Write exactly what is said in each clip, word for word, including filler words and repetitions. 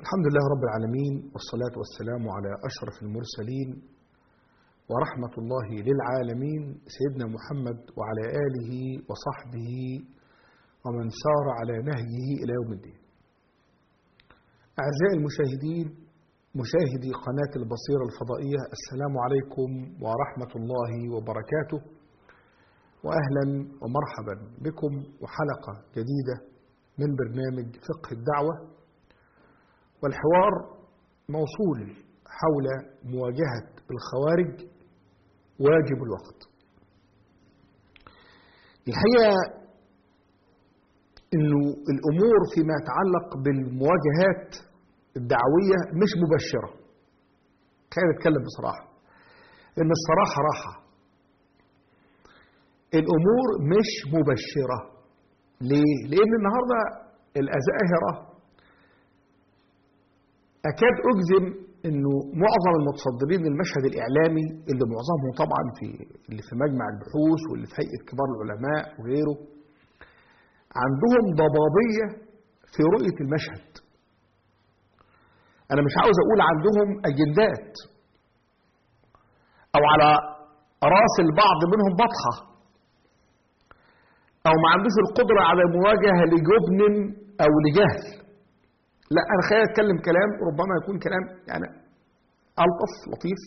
الحمد لله رب العالمين، والصلاة والسلام على أشرف المرسلين ورحمة الله للعالمين سيدنا محمد وعلى آله وصحبه ومن سار على نهجه إلى يوم الدين. أعزائي المشاهدين، مشاهدي قناة البصيرة الفضائية، السلام عليكم ورحمة الله وبركاته، وأهلا ومرحبا بكم وحلقة جديدة من برنامج فقه الدعوة، والحوار موصول حول مواجهة الخوارج واجب الوقت. الحقيقة إنه الأمور فيما يتعلق بالمواجهات الدعوية مش مبشرة. خلينا نتكلم بصراحة، إن الصراحة راحة. الأمور مش مبشرة. ليه؟ لأن النهاردة الأزاهرة أكاد أجزم إنه معظم المتصدرين للمشهد الإعلامي اللي معظمهم طبعا في اللي في مجمع البحوث واللي في هيئة كبار العلماء وغيره عندهم ضبابية في رؤية المشهد. أنا مش عاوز أقول عندهم أجندات أو على رأس البعض منهم بطحة أو ما عندوش القدرة على المواجهة لجبن أو لجهل. لا، أنا خليني أتكلم كلام ربما يكون كلام يعني ألطف لطيف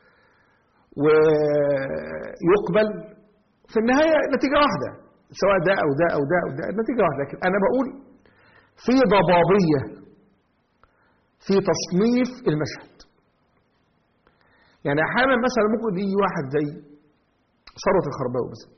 ويقبل. في النهاية نتيجة واحدة، سواء ده أو ده أو ده أو ده، النتيجة واحدة. لكن أنا بقول في ضبابية في تصنيف المشهد. يعني أحيانا مثلا ممكن يجي واحد زي ثروت الخرباوي مثلا،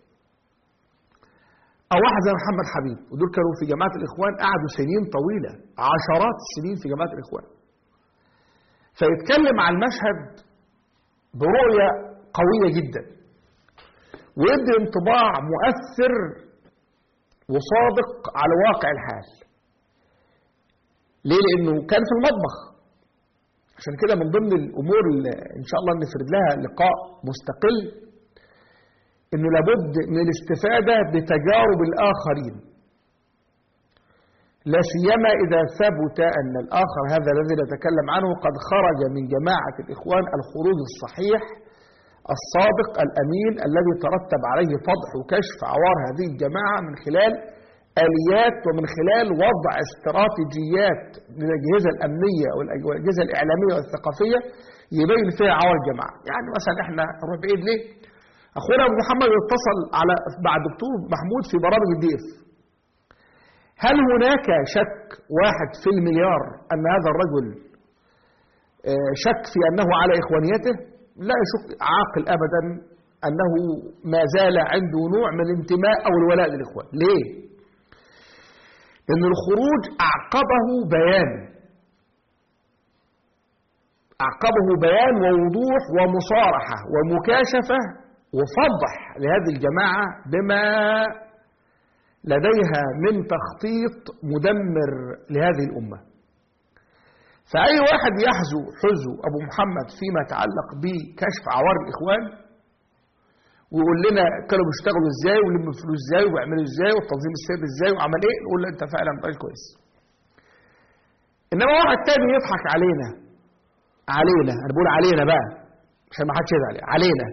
أو واحد زي محمد حبيب، ودول كانوا في جماعة الإخوان قعدوا سنين طويلة، عشرات السنين في جماعة الإخوان، فيتكلم عن المشهد برؤية قوية جدا ويدي انطباع مؤثر وصادق على واقع الحال. ليه؟ لأنه كان في المطبخ. عشان كده من ضمن الأمور اللي إن شاء الله نفرد لها لقاء مستقل إنه لابد من الاستفادة بتجارب الآخرين، لا سيما إذا ثبت أن الآخر هذا الذي نتكلم عنه قد خرج من جماعة الإخوان الخروج الصحيح الصادق الأمين الذي ترتب عليه فضح وكشف عوار هذه الجماعة من خلال آليات ومن خلال وضع استراتيجيات من الأجهزة الأمنية والأجهزة الإعلامية والثقافية يبين فيها عوار الجماعة. يعني مثلا إحنا نروح بعيد ليه؟ أخونا أبو محمد اتصل على مع الدكتور محمود في برامج الدي اف. هل هناك شك واحد في المليار أن هذا الرجل شك في أنه على إخوانيته؟ لا يشك عاقل أبدا أنه ما زال عنده نوع من الانتماء أو الولاء للإخوان. ليه؟ لأن الخروج أعقبه بيان أعقبه بيان ووضوح ومصارحة ومكاشفة وفضح لهذه الجماعة بما لديها من تخطيط مدمر لهذه الأمة. فأي واحد يحزو حزو أبو محمد فيما يتعلق بكشف عوار الإخوان ويقول لنا كانوا بيشتغلوا ازاي ولموا فلوس ازاي وبيعملوا ازاي والتنظيم السري ازاي وعمل ايه، نقول له انت فعلا مبقاش كويس. انما واحد تاني يضحك علينا علينا انا بقول علينا بقى عشان ما حدش يزعل علينا،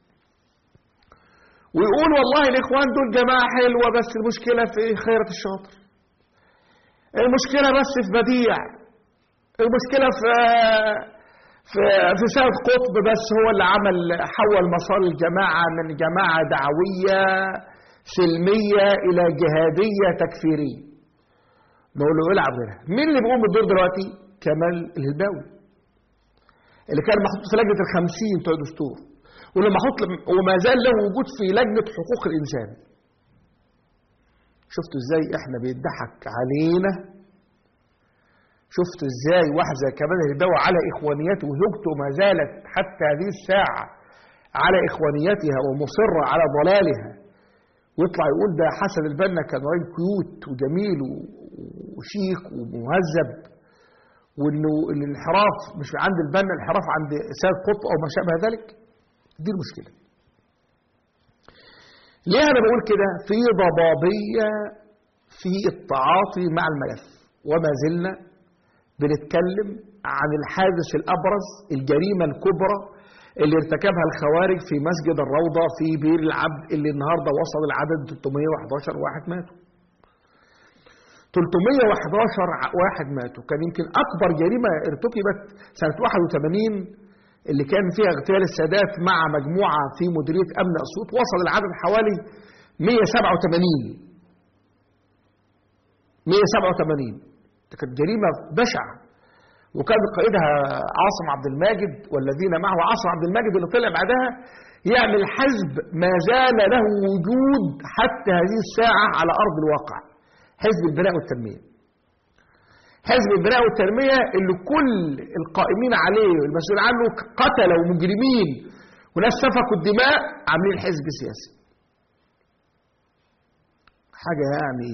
ويقول والله الإخوان دول جماعة حلوة بس المشكلة في خيرة الشاطر، المشكلة بس في بديع، المشكلة في في في سيد قطب بس هو اللي عمل حول مسار الجماعة من جماعة دعوية سلمية إلى جهادية تكفيرية. نقول له العب غيرها. مين اللي بيقوم بالدور دلوقتي؟ كمال الهلباوي اللي كان محطوط في لجنة الخمسين بتوع الدستور، ولما حط وما زال له وجود في لجنة حقوق الإنسان. شفتوا ازاي احنا بيضحك علينا؟ شفتوا ازاي واحد زي كمال الهلباوي على إخوانيته وزوجته ما زالت حتى هذه الساعة على إخوانيتها ومصرة على ضلالها، ويطلع يقول ده حسن البنا كان راجل كيوت وجميل وشيك ومهذب، وانه الانحراف مش عند البنا، الانحراف عند سيد قطب او ما شابه ذلك. دي المشكلة. ليه أنا بقول كده؟ في ضبابية في التعاطي مع الملف، وما زلنا بنتكلم عن الحادث الأبرز، الجريمة الكبرى اللي ارتكبها الخوارج في مسجد الروضة في بير العبد، اللي النهاردة وصل العدد ثلاثمائة وأحد عشر واحد ماتوا. ثلاثمائة وأحد عشر واحد ماتوا. كان يمكن أكبر جريمة ارتكبت سنة واحد وثمانين اللي كان فيها اغتيال السادات مع مجموعة في مديرية أمن أسيوط، وصل العدد حوالي مائة وسبعة وثمانين. مائة وسبعة وثمانين ده كانت جريمة بشعة، وكان قائدها عاصم عبد الماجد والذين معه. عاصم عبد الماجد اللي طلع بعدها يعمل حزب ما زال له وجود حتى هذه الساعة على أرض الواقع، حزب البناء والتنمية. حزب البناء والتنمية اللي كل القائمين عليه والمسؤول عنه قتلة ومجرمين وناس سفكوا الدماء عاملين حزب سياسي. حاجة يعني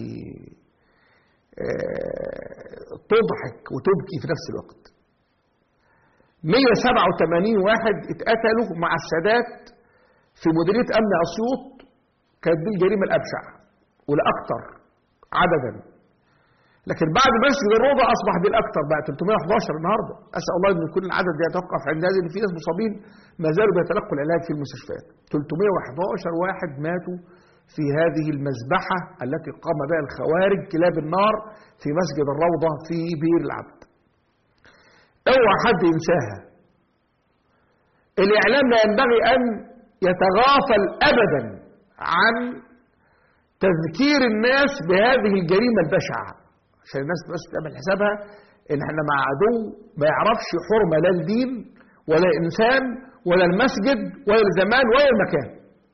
تضحك وتبكي في نفس الوقت. مائة وسبعة وثمانين واحد اتقتلوا مع السادات في مديرية أمن أسيوط، كانت دي الجريمة الأبشع والأكثر عددا. لكن بعد مسجد الروضة أصبح دي الأكثر بقى ثلاثمائة وأحد عشر النهارده. أسأل الله أن يكون العدد ده يتوقف عند هذه، إن في ناس مصابين ما زالوا بيتلقوا العلاج في المستشفيات. ثلاثمائة وأحد عشر واحد ماتوا في هذه المذبحة التي قام بها الخوارج كلاب النار في مسجد الروضة في بير العبد. اوعى حد ينساها. الإعلام لا ينبغي أن يتغافل أبدا عن تذكير الناس بهذه الجريمة البشعة، عشان الناس بس تعمل حسابها إن احنا مع عدو ما يعرفش حرمة لا الدين ولا الإنسان ولا المسجد ولا الزمان ولا المكان.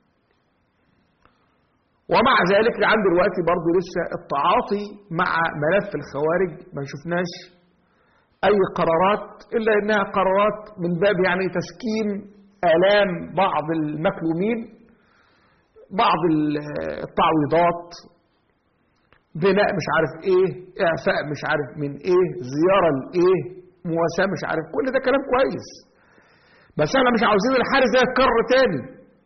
ومع ذلك لعند دلوقتي برضه لسه التعاطي مع ملف الخوارج ما شفناش أي قرارات، إلا إنها قرارات من باب يعني تسكين آلام بعض المكلومين، بعض التعويضات، بناء مش عارف إيه، إعفاء مش عارف من إيه، زيارة لإيه، مواساة مش عارف، كل ده كلام كويس. بس احنا مش عاوزين الحارس ده يتكرر تاني.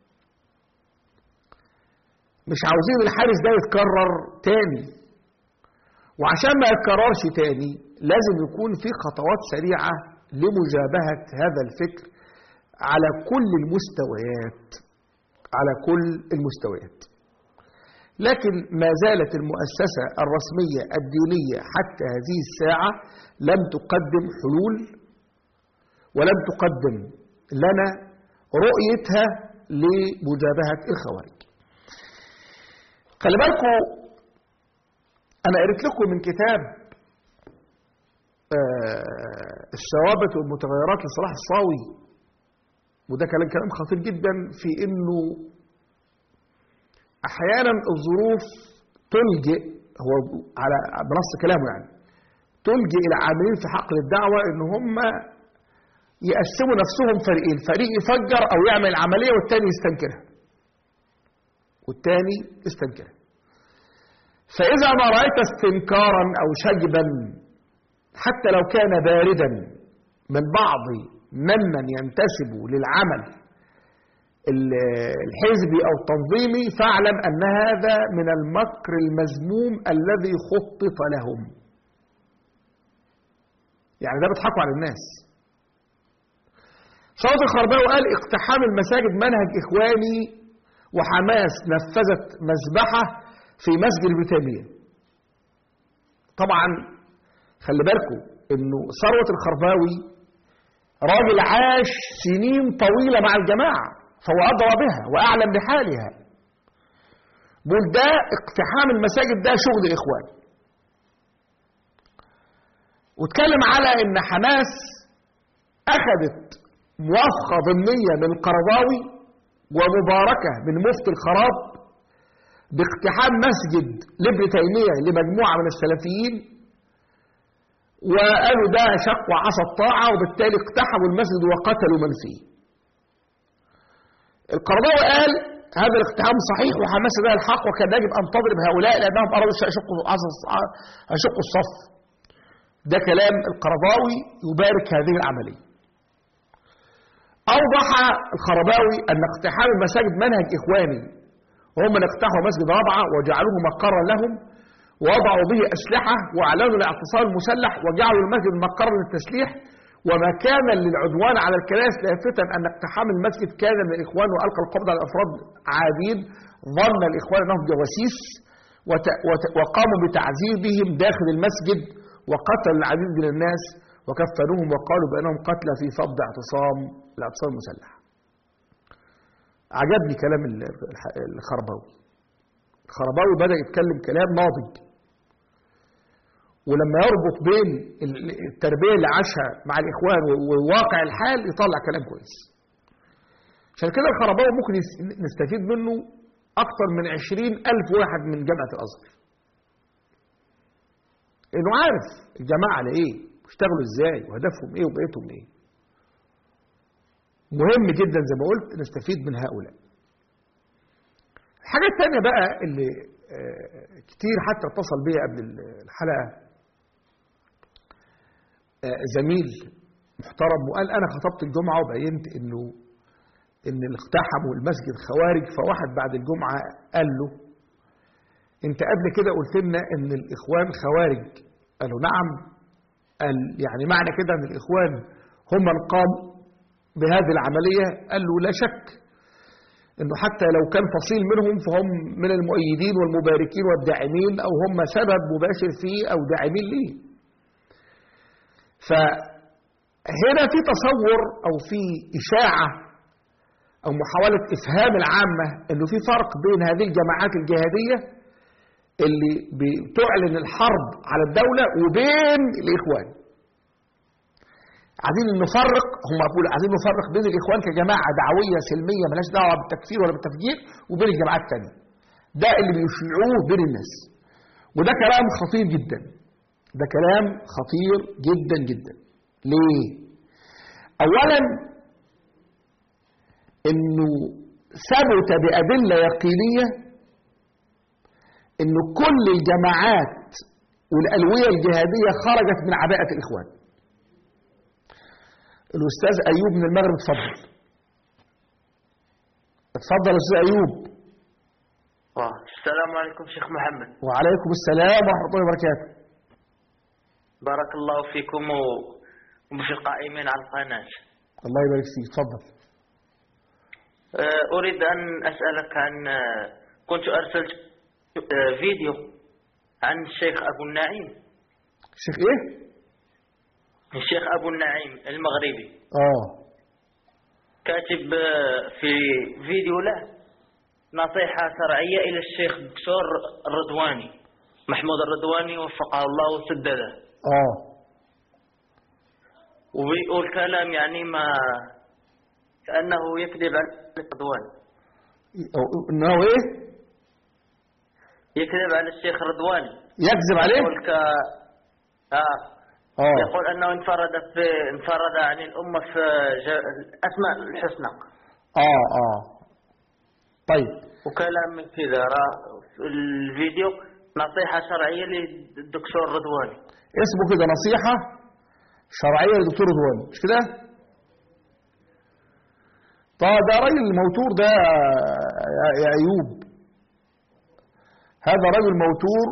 مش عاوزين الحارس ده يتكرر تاني. وعشان ما يتكررش تاني لازم يكون في خطوات سريعة لمجابهة هذا الفكر على كل المستويات، على كل المستويات. لكن ما زالت المؤسسة الرسمية الدينية حتى هذه الساعة لم تقدم حلول ولم تقدم لنا رؤيتها لمجابهة الخوارج. خلي بالكم، أنا قريت لكم من كتاب الثوابت والمتغيرات لصلاح الصاوي، وده كلام كلام خطير جدا في إنه أحيانا الظروف تلجئ، هو على بنص كلامه يعني، تلجئ العاملين في حقل الدعوة إن هم يقسموا نفسهم فريقين، فريق يفجر أو يعمل العملية والتاني يستنكرها والتاني يستنكرها. فإذا ما رأيت استنكارا أو شجبا حتى لو كان باردا من بعض ممن ينتسب للعمل الحزبي أو التنظيمي، فاعلم أن هذا من المكر المذموم الذي خطط لهم. يعني ده بيضحكوا على الناس. صوت الخرباوي قال اقتحام المساجد منهج إخواني، وحماس نفذت مذبحة في مسجد البريطانية. طبعا خلي بالكم انه ثروة الخرباوي راجل عاش سنين طويلة مع الجماعة، فهو أدرى بها وأعلم بحالها. بقول ده اقتحام المساجد ده شغل إخوان. واتكلم على ان حماس أخذت موافقة ضمنية من القرضاوي ومباركة من مفتي الخراب باقتحام مسجد لابن تيمية لمجموعة من السلفيين، وقالوا ده شقوا عصا الطاعة، وبالتالي اقتحموا المسجد وقتلوا من فيه. القرضاوي قال هذا الاقتحام صحيح وحماس ده الحق، وكان يجب أن تضرب هؤلاء لأنهم أرادوا يشقوا يشقوا الصف. ده كلام القرضاوي يبارك هذه العملية. أوضح الخرباوي أن اقتحام المساجد منهج إخواني، وهم من اقتحموا مسجد رابعة وجعلوه مقرا لهم، ووضعوا به أسلحة وأعلنوا الاعتصام المسلح وجعلوا المسجد مقرا للتسليح ومكانا للعدوان على الكنائس، لافتا أن اقتحام المسجد كان من الإخوان وألقى القبض على أفراد عادين ظن الإخوان أنهم جواسيس وقاموا بتعذيبهم داخل المسجد وقتلوا العديد من الناس وكفنوهم وقالوا بأنهم قتلى في فض اعتصام الاعتصام المسلح. عجبني كلام الخرباوي. الخرباوي بدأ يتكلم كلام ناضج، ولما يربط بين التربية اللي عاشها مع الإخوان وواقع الحال يطلع كلام كويس. عشان كده الخرباوي ممكن نستفيد منه أكثر من عشرين ألف واحد من جامعة الأزهر، إنه عارف الجماعة على إيه واشتغلوا إزاي وهدفهم إيه وبقيتهم إيه. مهم جدا زي ما قلت نستفيد من هؤلاء. الحاجة الثانية بقى اللي كتير حتى اتصل بيا قبل الحلقة زميل محترم وقال أنا خطبت الجمعة وبينت إنه إن اللي اقتحموا المسجد خوارج، فواحد بعد الجمعة قال له أنت قبل كده قلت لنا إن الإخوان خوارج. قالوا نعم. قال يعني معنى كده إن الإخوان هم من قاموا بهذه العملية؟ قال له لا شك إنه حتى لو كان فصيل منهم فهم من المؤيدين والمباركين والداعمين أو هم سبب مباشر فيه أو داعمين ليه. فهنا في تصور أو في إشاعة أو محاولة إفهام العامة إنه في فرق بين هذه الجماعات الجهادية اللي بتعلن الحرب على الدولة وبين الإخوان. عايزين نفرق، هم بيقولوا عايزين نفرق بين الإخوان كجماعة دعوية سلمية مالهاش دعوة بالتكفير ولا بالتفجير وبين الجماعات الثانية. ده اللي بيشيعوه بين الناس، وده كلام خطير جدا. ده كلام خطير جدا جدا. ليه؟ أولا إنه ثبت بأدلة يقينية إنه كل الجماعات والألوية الجهادية خرجت من عباءة الإخوان. الأستاذ أيوب من المغرب اتفضل. اتفضل يا أستاذ أيوب. السلام عليكم شيخ محمد. وعليكم السلام ورحمة الله وبركاته. بارك الله فيكم وفي القائمين على القناة. الله يبارك فيك. اتفضل. أريد أن أسألك عن كنت أرسلت فيديو عن الشيخ أبو النعيم. الشيخ إيه؟ الشيخ أبو النعيم المغربي. آه. كاتب في فيديو له نصيحة شرعية إلى الشيخ الدكتور الرضواني محمود الرضواني وفقه الله وسدده. آه. وبيقول كلام يعني ما كأنه يكذب على الرضواني. إنه إيه؟ يكذب على الشيخ الرضواني. يكذب عليه؟ يقول ك آه. آه. يقول أنه انفرد في انفرد عن الأمة في أسماء الحسنى. آه آه. طيب. وكلام من كذا في الفيديو نصيحة شرعية للدكتور رضواني. اسمه كده نصيحة شرعية للدكتور رضواني مش كده؟ طيب ده راجل موتور ده يا أيوب. هذا رجل موتور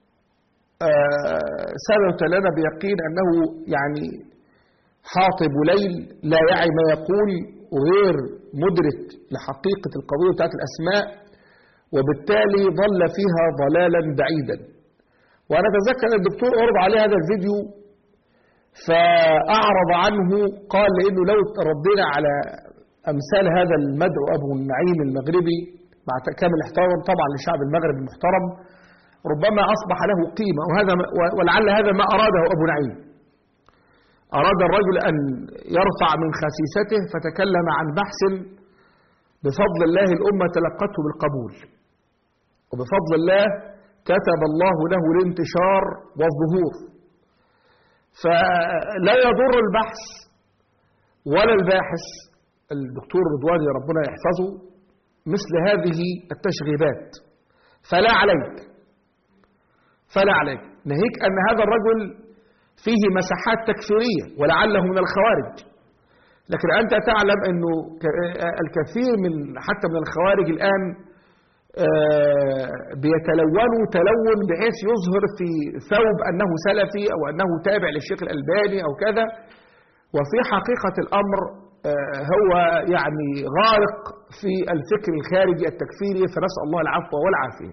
آه ثبت لنا بيقين أنه يعني حاطب ليل لا يعي ما يقول وغير مدرك لحقيقة القضية بتاعت الأسماء، وبالتالي ضل فيها ضلالا بعيدا. وأنا أتذكر الدكتور عرض عليه هذا الفيديو فأعرض عنه، قال لأنه لو ردينا على أمثال هذا المدعو أبو النعيم المغربي مع كامل الاحترام طبعا لشعب المغرب المحترم ربما أصبح له قيمة، وهذا ولعل هذا ما أراده أبو نعيم. أراد الرجل أن يرفع من خسيسته فتكلم عن بحث بفضل الله الأمة تلقته بالقبول، وبفضل الله كتب الله له الانتشار والظهور. فلا يضر البحث ولا الباحث الدكتور رضواني ربنا يحفظه مثل هذه التشغيبات. فلا عليك فلا عليك ناهيك أن هذا الرجل فيه مساحات تكفيرية ولعله من الخوارج، لكن أنت تعلم أنه الكثير من حتى من الخوارج الآن بيتلونوا تلون بحيث يظهر في ثوب أنه سلفي أو أنه تابع للشيخ الألباني أو كذا، وفي حقيقة الأمر هو يعني غارق في الفكر الخارجي التكفيري، فنسأل الله العفو والعافية.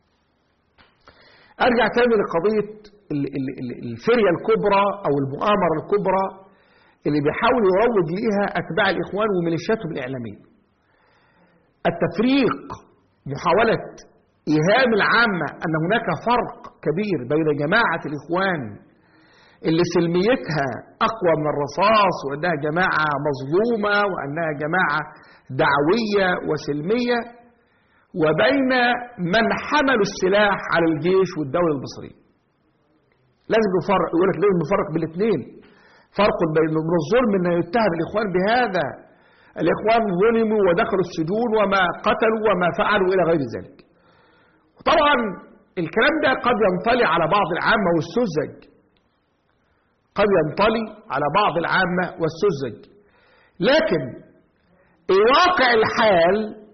أرجع تاني لقضية الفرية الكبرى أو المؤامرة الكبرى اللي بيحاول يروج ليها أتباع الإخوان وميليشياتهم الإعلامية. التفريق، محاولة إيهام العامة أن هناك فرق كبير بين جماعة الإخوان اللي سلميتها أقوى من الرصاص، وأنها جماعة مظلومة، وأنها جماعة دعوية وسلمية، وبين من حملوا السلاح على الجيش والدولة المصرية. لازم نفرق، يقول لك لازم نفرق بين الاثنين. فرق بين الظلم أن يتهم الإخوان بهذا، الإخوان ظلموا ودخلوا السجون وما قتلوا وما فعلوا إلى غير ذلك. طبعا الكلام ده قد ينطلي على بعض العامة والسذج، قد ينطلي على بعض العامة والسذج، لكن الواقع الحال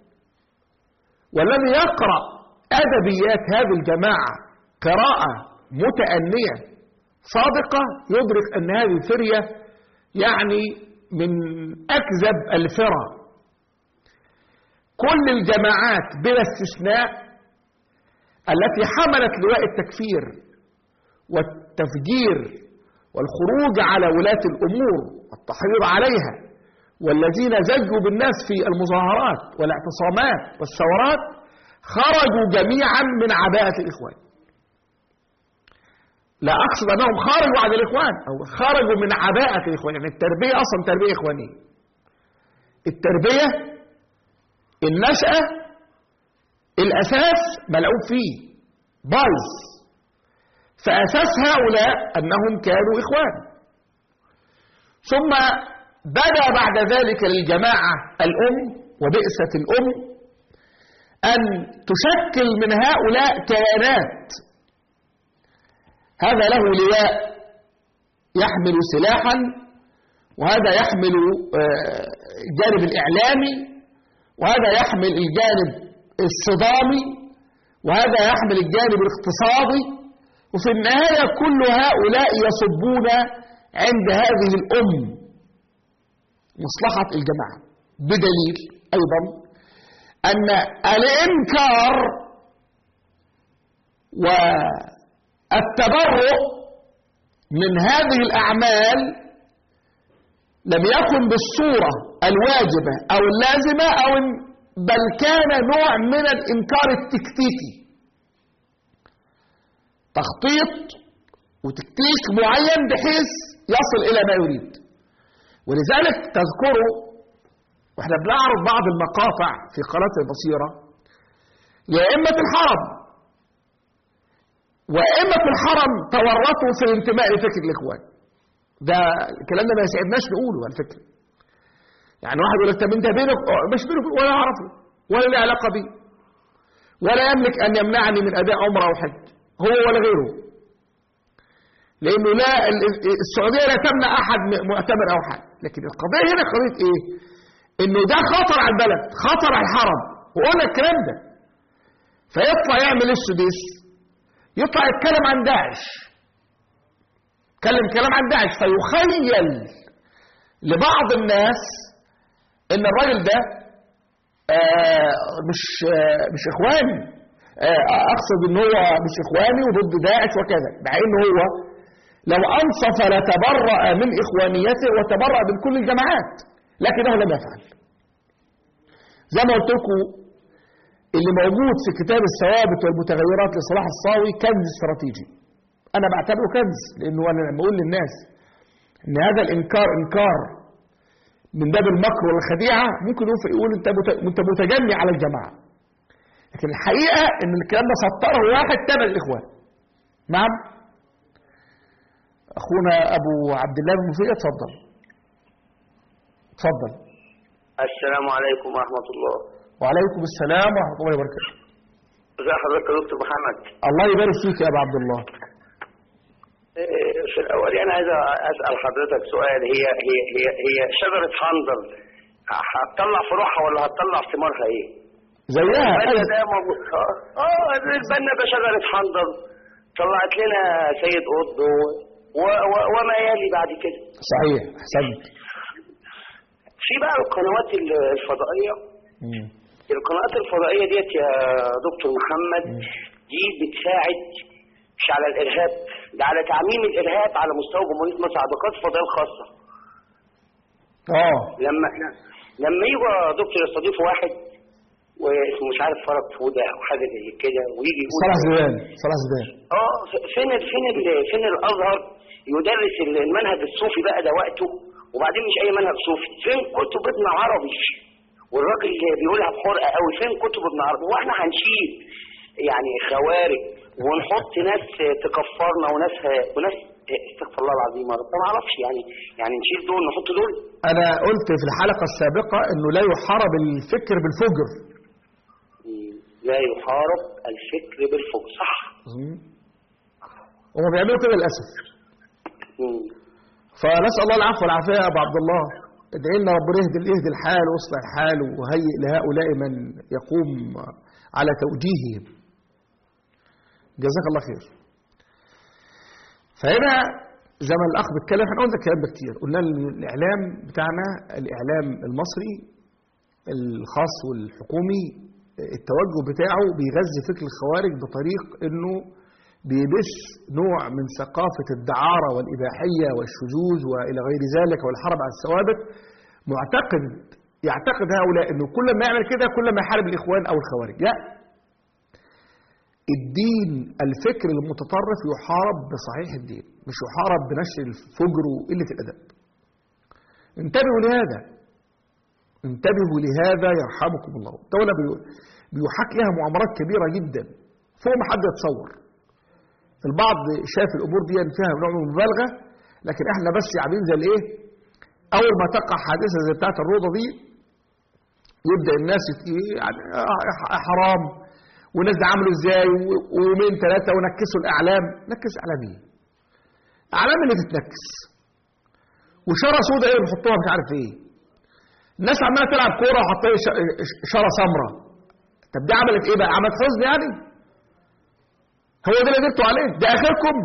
والذي يقرأ أدبيات هذه الجماعة قراءة متأنية صادقة يدرك أن هذه الفرية يعني من أكذب الفرى. كل الجماعات بلا استثناء التي حملت لواء التكفير والتفجير والخروج على ولاة الأمور والتحريض عليها، والذين زجوا بالناس في المظاهرات والاعتصامات والثورات، خرجوا جميعا من عباءة الإخوان. لا أقصد أنهم خرجوا عن الإخوان، أو خرجوا من عباءة الإخوان. يعني التربية أصلا تربية إخوانية. التربية النشأة الأساس ملعوب فيه بايظ، فأساس هؤلاء أنهم كانوا إخوان. ثم بدأ بعد ذلك للجماعة الأم وبئسة الأم أن تشكل من هؤلاء كيانات، هذا له لواء يحمل سلاحا، وهذا يحمل الجانب الإعلامي، وهذا يحمل الجانب الصدامي، وهذا يحمل الجانب الاقتصادي، وفي النهاية كل هؤلاء يصبون عند هذه الأم مصلحة الجماعة، بدليل أيضا أن الإنكار والتبرؤ من هذه الأعمال لم يكن بالصورة الواجبة أو اللازمة، أو بل كان نوع من الإنكار التكتيكي، تخطيط وتكتيك معين بحيث يصل إلى ما يريد. ولذلك تذكروا واحنا بنعرض بعض المقاطع في قناة البصيرة لأئمة الحرم، وأئمة الحرم تورطوا في الانتماء لفكر الإخوان. ده الكلام ده ما يسعدناش نقوله على فكرة. يعني واحد يقول لك طب انت بينك مش بينك ولا اعرفه ولا له علاقة بي، ولا يملك أن يمنعني من أداء عمره أو حج، هو ولا غيره، لأنه لا السعودية لا تمنع أحد مؤتمر أو حاجة. لكن القضية هنا قضية إيه؟ إنه ده خطر على البلد، خطر على الحرم، وقلنا الكلام ده. فيطلع يعمل السديس، يطلع يتكلم عن داعش، يتكلم كلام عن داعش، فيخيل لبعض الناس إن الراجل ده آه مش آه مش إخواني، آه أقصد إن هو مش إخواني وضد داعش وكذا، مع إن هو لو أنصف لتبرأ من إخوانيته وتبرأ من كل الجماعات، لكنه لم يفعل. زي ما قلت لكم اللي موجود في كتاب الثوابت والمتغيرات لصلاح الصاوي كنز استراتيجي، أنا بعتبره كنز، لأنه أنا لما أقول للناس إن هذا الإنكار إنكار من باب المكر والخديعة، ممكن يقول أنت أنت متجني على الجماعة، لكن الحقيقة إن الكلام ده سطره واحد تابع الإخوان. نعم أخونا أبو عبد الله بن مفيد، اتفضل اتفضل. السلام عليكم ورحمة الله. وعليكم السلام ورحمة الله وبركاته. ازي حضرتك يا دكتور محمد؟ الله يبارك فيك يا أبو عبد الله. في الأول أنا عايز أسأل حضرتك سؤال، هي هي هي هي شجرة حنظل هتطلع فروعها ولا هتطلع ثمارها إيه؟ زيها البنا ده موجود. اه اه البنا ده شجره حنظل طلعت لنا سيد قطب و... و... وما يلي بعد كده. صحيح، احسنت. في بقى القنوات الفضائيه. مم. القنوات الفضائيه ديت يا دكتور محمد مم. دي بتساعد مش على الارهاب، ده على تعميم الارهاب على مستوى جمهوريه مصر على بقات فضائيه خاصه. اه لما لما يجوا دكتور يستضيفوا واحد واسمه مش عارف فرج فوده او حاجه زي كده ويجي يقول صلاح زيدان صلاح زيدان اه فين ال فين ال فين الازهر يدرس المنهج الصوفي بقى ده وقته، وبعدين مش اي منهج صوفي، فين كتب ابن عربي والراجل اللي بيقولها بحرقه قوي، فين كتب ابن عربي؟ واحنا هنشيل يعني خوارج ونحط ناس تكفرنا وناس وناس استغفر الله العظيم يا رب ما اعرفش يعني يعني نشيل دول نحط دول. انا قلت في الحلقه السابقه انه لا يحارب الفكر بالفجر. لا يحارب الفكر بالفجر، صح. هم بيعملوا كده للاسف. فنسال الله العفو والعافيه يا ابو عبد الله، ادعي لنا ربنا يهدي يهدي الحال ويصلح الحال وهيئ لهؤلاء من يقوم على توجيههم. جزاك الله خير. فهنا زي ما الاخ بيتكلم احنا قلنا الكلام ده كتير، قلنا الاعلام بتاعنا الاعلام المصري الخاص والحكومي التوجه بتاعه بيغذي فكر الخوارج بطريق انه بيبث نوع من ثقافه الدعاره والاباحيه والشذوذ والى غير ذلك والحرب على الثوابت، معتقد يعتقد هؤلاء انه كل ما يعمل كده كل ما يحارب الاخوان او الخوارج. لا، الدين الفكر المتطرف يحارب بصحيح الدين، مش يحارب بنشر الفجر وقلة الأدب. انتبهوا لهذا، انتبهوا لهذا يرحمكم الله. الدولة بيحاك لها مؤامرات كبيرة جدا فوق ما حد يتصور. البعض شاف الأمور دي فيها نوع من المبالغة، لكن احنا بس عاملين زي الايه؟ أول ما تقع حادثة زي بتاعت الروضة دي يبدأ الناس يعني حرام والناس ده عملوا ازاي ويومين ثلاثه ونكسوا الاعلام. نكس اعلام ايه؟ اعلام اللي تتنكس وشاره سوداء ايه بنحطوها مش عارف ايه. الناس عماله تلعب كوره وحاطين شاره سمراء. طب دي عملت ايه بقى؟ عملت حزن يعني؟ هو ده اللي قدرتوا عليه؟ ده اخركم.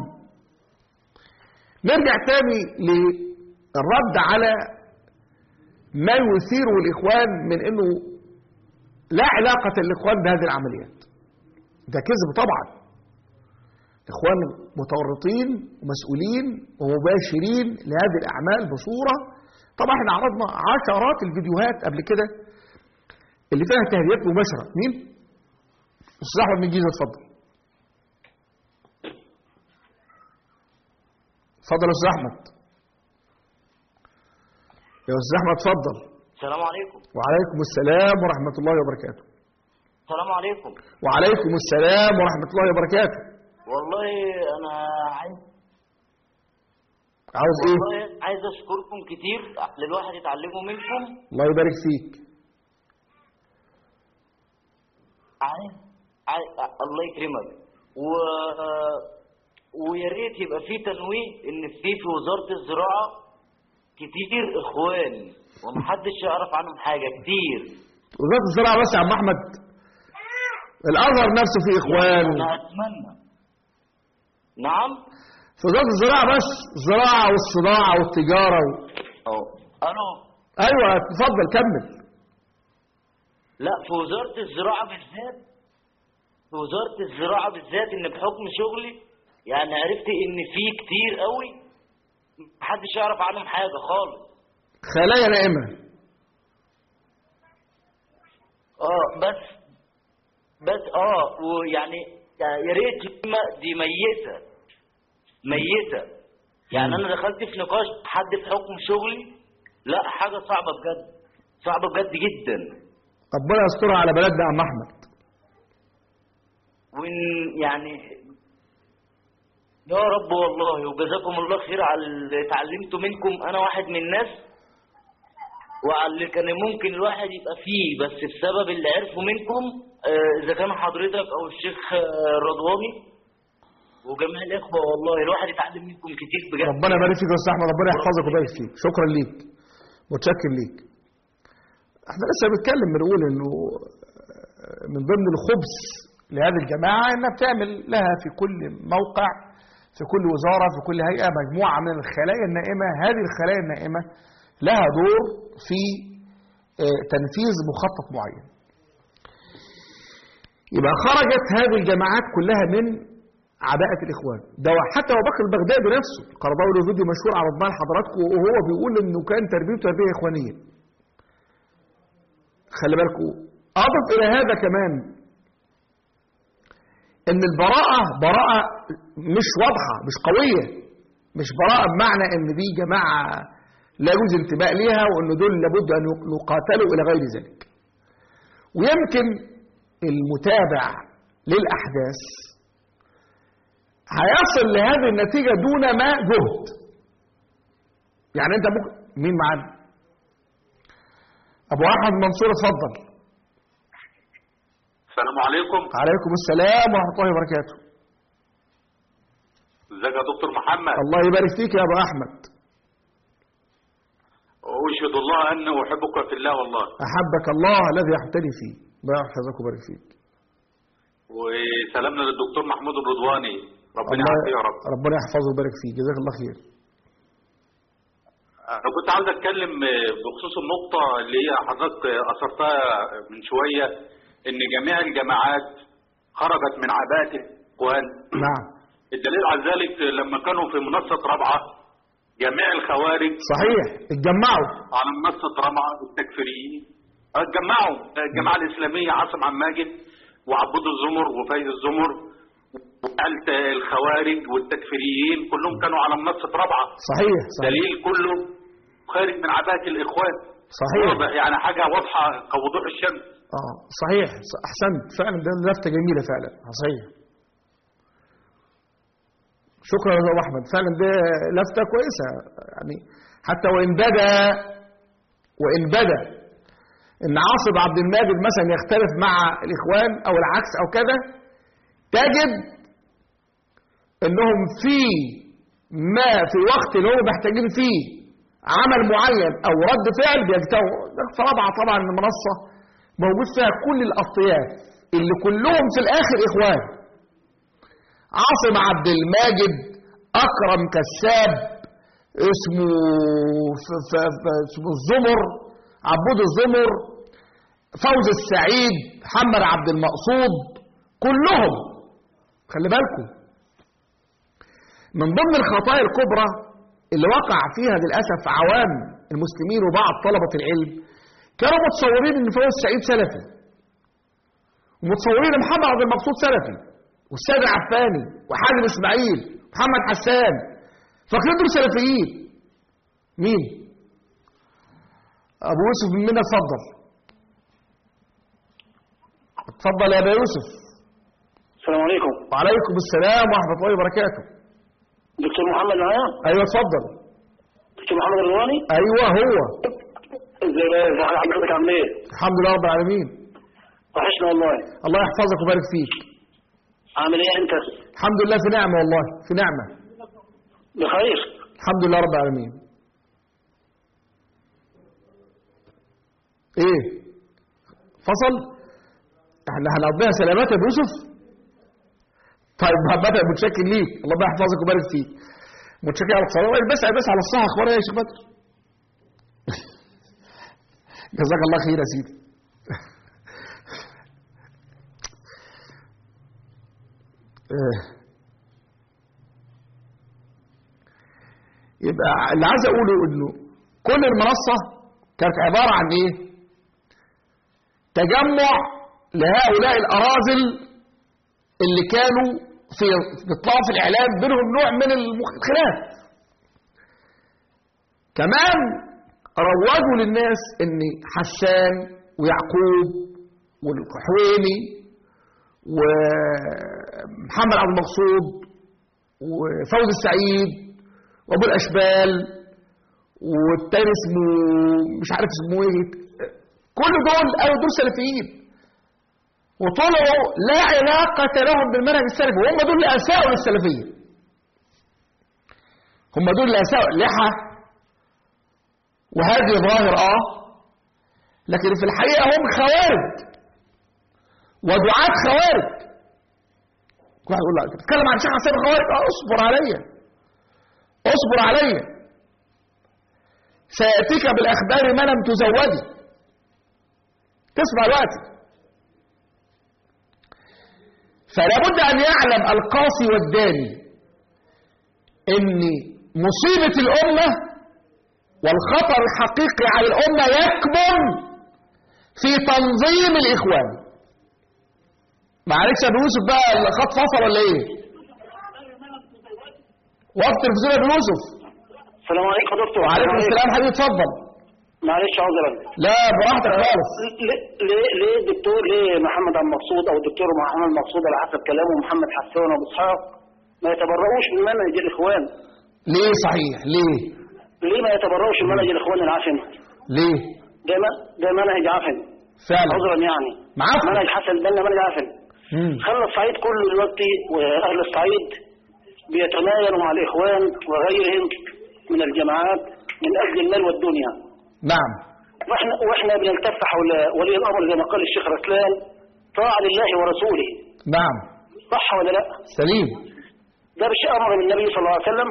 نرجع تاني للرد على ما يثيره الاخوان من انه لا علاقه الاخوان بهذه العمليات. ده كذب طبعا. اخوان متورطين ومسؤولين ومباشرين لهذه الاعمال بصوره. طبعا احنا عرضنا عشرات الفيديوهات قبل كده اللي فيها تهديدات مباشره. مين؟ استاذ احمد من الجيزه، اتفضل. اتفضل يا استاذ احمد. يا استاذ احمد اتفضل. السلام عليكم. وعليكم السلام ورحمه الله وبركاته. السلام عليكم. وعليكم السلام ورحمة الله وبركاته. والله أنا عايز عاوز إيه؟ والله عايز أشكركم كتير للواحد يتعلموا منكم. الله يبارك فيك. عايز, عايز... الله يكرمك و... ويا ريت يبقى في تنويه إن في في وزارة الزراعة كتير إخوان ومحدش يعرف عنهم حاجة كتير. وزارة الزراعة بس يا عم أحمد؟ الأزهر نفسه فيه إخوان. أنا أتمنى. نعم؟ في وزارة الزراعة بس الزراعة والصناعة والتجارة و... أه ألو. أيوة اتفضل كمل. لا في وزارة الزراعة بالذات في وزارة الزراعة بالذات إن بحكم شغلي يعني عرفت إن في كتير قوي محدش يعرف عنهم حاجة خالص. خلايا نائمة. اه بس بس اه ويعني يا ريت دي ميتة ميتة يعني انا دخلت في نقاش حد في حكم شغلي. لا حاجة صعبة بجد، صعبة بجد جدا. ربنا يسترها على بلدنا يا عم احمد. وان يعني يا رب والله وجزاكم الله خير على اللي اتعلمته منكم. انا واحد من الناس وعلى اللي كان ممكن الواحد يبقى فيه بس بسبب اللي عرفوا منكم اذا كان حضرتك او الشيخ الرضواني وجميع الاخوه. والله الواحد يتعلم منكم كتير بجد. ربنا يبارك فيك يا استاذ احمد، ربنا يحفظك ويبارك فيك. شكرا ليك متشكر ليك. احنا لسه بنتكلم بنقول انه من ضمن الخبث لهذه الجماعة أنها بتعمل لها في كل موقع في كل وزارة في كل هيئة مجموعة من الخلايا النائمة. هذه الخلايا النائمة لها دور في تنفيذ مخطط معين. يبقى خرجت هذه الجماعات كلها من عباءة الإخوان. ده حتى أبو بكر البغدادي نفسه القرضاوي له فيديو مشهور على ضمان حضراتكم وهو بيقول إنه كان تربيته تربية إخوانية. خلي بالكم. أضف إلى هذا كمان إن البراءة براءة مش واضحة مش قوية، مش براءة بمعنى إن دي جماعة لا يجوز انتماء ليها وإن دول لابد أن يقاتلوا إلى غير ذلك. ويمكن المتابع للأحداث هيصل لهذه النتيجة دون ما جهد. يعني أنت ممكن مين معانا؟ أبو أحمد منصور اتفضل. السلام عليكم. عليكم السلام ورحمة الله وبركاته. ازيك يا دكتور محمد؟ الله يبارك فيك يا أبو أحمد. أشهد الله أني أحبك في الله والله. أحبك الله الذي يحتني فيه. الله يحفظك ويبارك فيك. وسلامنا للدكتور محمود الرضواني، ربنا يعافيه يا رب. ربنا يحفظه ويبارك فيك، جزاك الله خير. أنا كنت عاوز أتكلم بخصوص النقطة اللي هي حضرتك أثرتها من شوية، إن جميع الجماعات خرجت من عباءة الإخوان. نعم. الدليل على ذلك لما كانوا في منصة رابعة جميع الخوارج صحيح اتجمعوا على منصة رابعة التكفيريين، اتجمعوا الجماعة الإسلامية عاصم عم ماجد وعبود الزمر وفايز الزمر وقالت الخوارج والتكفيريين كلهم كانوا على منصة رابعة. صحيح, صحيح. دليل كله خارج من عباءة الإخوان. صحيح. يعني حاجة واضحة كوضوح الشمس. اه صحيح أحسنت فعلا، ده لفتة جميلة فعلا. صحيح. شكرا يا أبو أحمد، فعلا ده لفتة كويسة. يعني حتى وإن بدا وإن بدا إن عاصم عبد الماجد مثلا يختلف مع الإخوان أو العكس أو كذا، تجد إنهم في ما في وقت اللي هم محتاجين فيه عمل معين أو رد فعل بيجتمعوا. فرابعة طبعا المنصة موجود فيها كل الأطياف اللي كلهم في الآخر إخوان. عاصم عبد الماجد، أكرم كساب، اسمه ف ف ف اسمه الزمر، عبود الزمر، فوز السعيد، محمد عبد المقصود، كلهم خلي بالكم. من ضمن الخطايا الكبرى اللي وقع فيها للأسف عوام المسلمين وبعض طلبة العلم، كانوا متصورين ان فوز السعيد سلفي، ومتصورين ان محمد عبد المقصود سلفي، والسيد عفاني وحازم اسماعيل ومحمد حسان، فاكرين دول سلفيين. مين؟ ابو يوسف بن منى اتفضل. اتفضل يا ابو يوسف. السلام عليكم. وعليكم السلام ورحمه الله وبركاته. دكتور محمد معايا؟ ايوه اتفضل. دكتور محمد الرضواني؟ ايوه هو. ازاي حضرتك عامل ايه؟ الحمد لله رب العالمين. وحشنا والله. الله يحفظك ويبارك فيك. عامل ايه انت؟ الحمد لله في نعمه، والله في نعمه. بخير. الحمد لله رب العالمين. ايه؟ فصل؟ احنا هنقضيها سلامات يا ابو يوسف؟ طيب محمد متشكر ليك، الله يحفظك ويبارك فيك. متشكر على الصلاه، بس بس على الصحه اخبار ايه يا شيخ بدر؟ جزاك الله خير يا سيدي. يبقى اللي عايز اقوله انه كل المنصه كانت عباره عن ايه؟ تجمع لهؤلاء الاراذل اللي كانوا في بيطلعوا في الاعلام بينهم نوع من الخلاف. كمان روجوا للناس ان حسان ويعقوب والحويني ومحمد عبد المقصود وفوز السعيد وابو الاشبال والتاني اسمه مش عارف اسمه ايه، كل دول قالوا دول سلفيين وطلعوا لا علاقة لهم بالمنهج السلفي، وهم دول اللي اساءوا للسلفية. هم دول اللي اساءوا اللحى وهذه ظاهر اه، لكن في الحقيقة هم خوارج. ودعاة خوارج. واحد يقول لا انت بتتكلم عن شيخ حسين الخوارج، اه اصبر عليا اصبر عليا سيأتيك بالأخبار ما لم تزودي. تسمع الوقت. فلا بد أن يعلم القاصي والداني ان مصيبة الأمة والخطر الحقيقي على الأمة يكمن في تنظيم الإخوان. معلش يا ابو يوسف بقى الخط فصل ولا ايه؟ وقت التلفزيون يا ابو يوسف. السلام عليكم يا دكتور. وعليكم السلام حبيبي اتفضل. معلش عذرا. لا براحتك خالص. ليه ليه الدكتور ليه محمد عبد المقصود او الدكتور محمد المقصود على حسب كلامه محمد حسان وابو اسحاق ما يتبرؤوش من منهج الاخوان؟ ليه صحيح؟ ليه؟ ليه ما يتبرؤوش من منهج الاخوان العفن؟ ليه؟ ده ده منهج عفن. فعلا. عذرا يعني. معاك. منهج حسن البنا منهج عفن. خلى الصعيد كله دلوقتي واهل الصعيد بيتمايلوا مع الاخوان وغيرهم من الجماعات من اجل المال والدنيا. نعم. واحنا واحنا بنلتف حول ولي الامر زي ما قال الشيخ رسلان طاعه لله ورسوله. نعم. صح ولا لا؟ سليم. ده مش امر من النبي صلى الله عليه وسلم.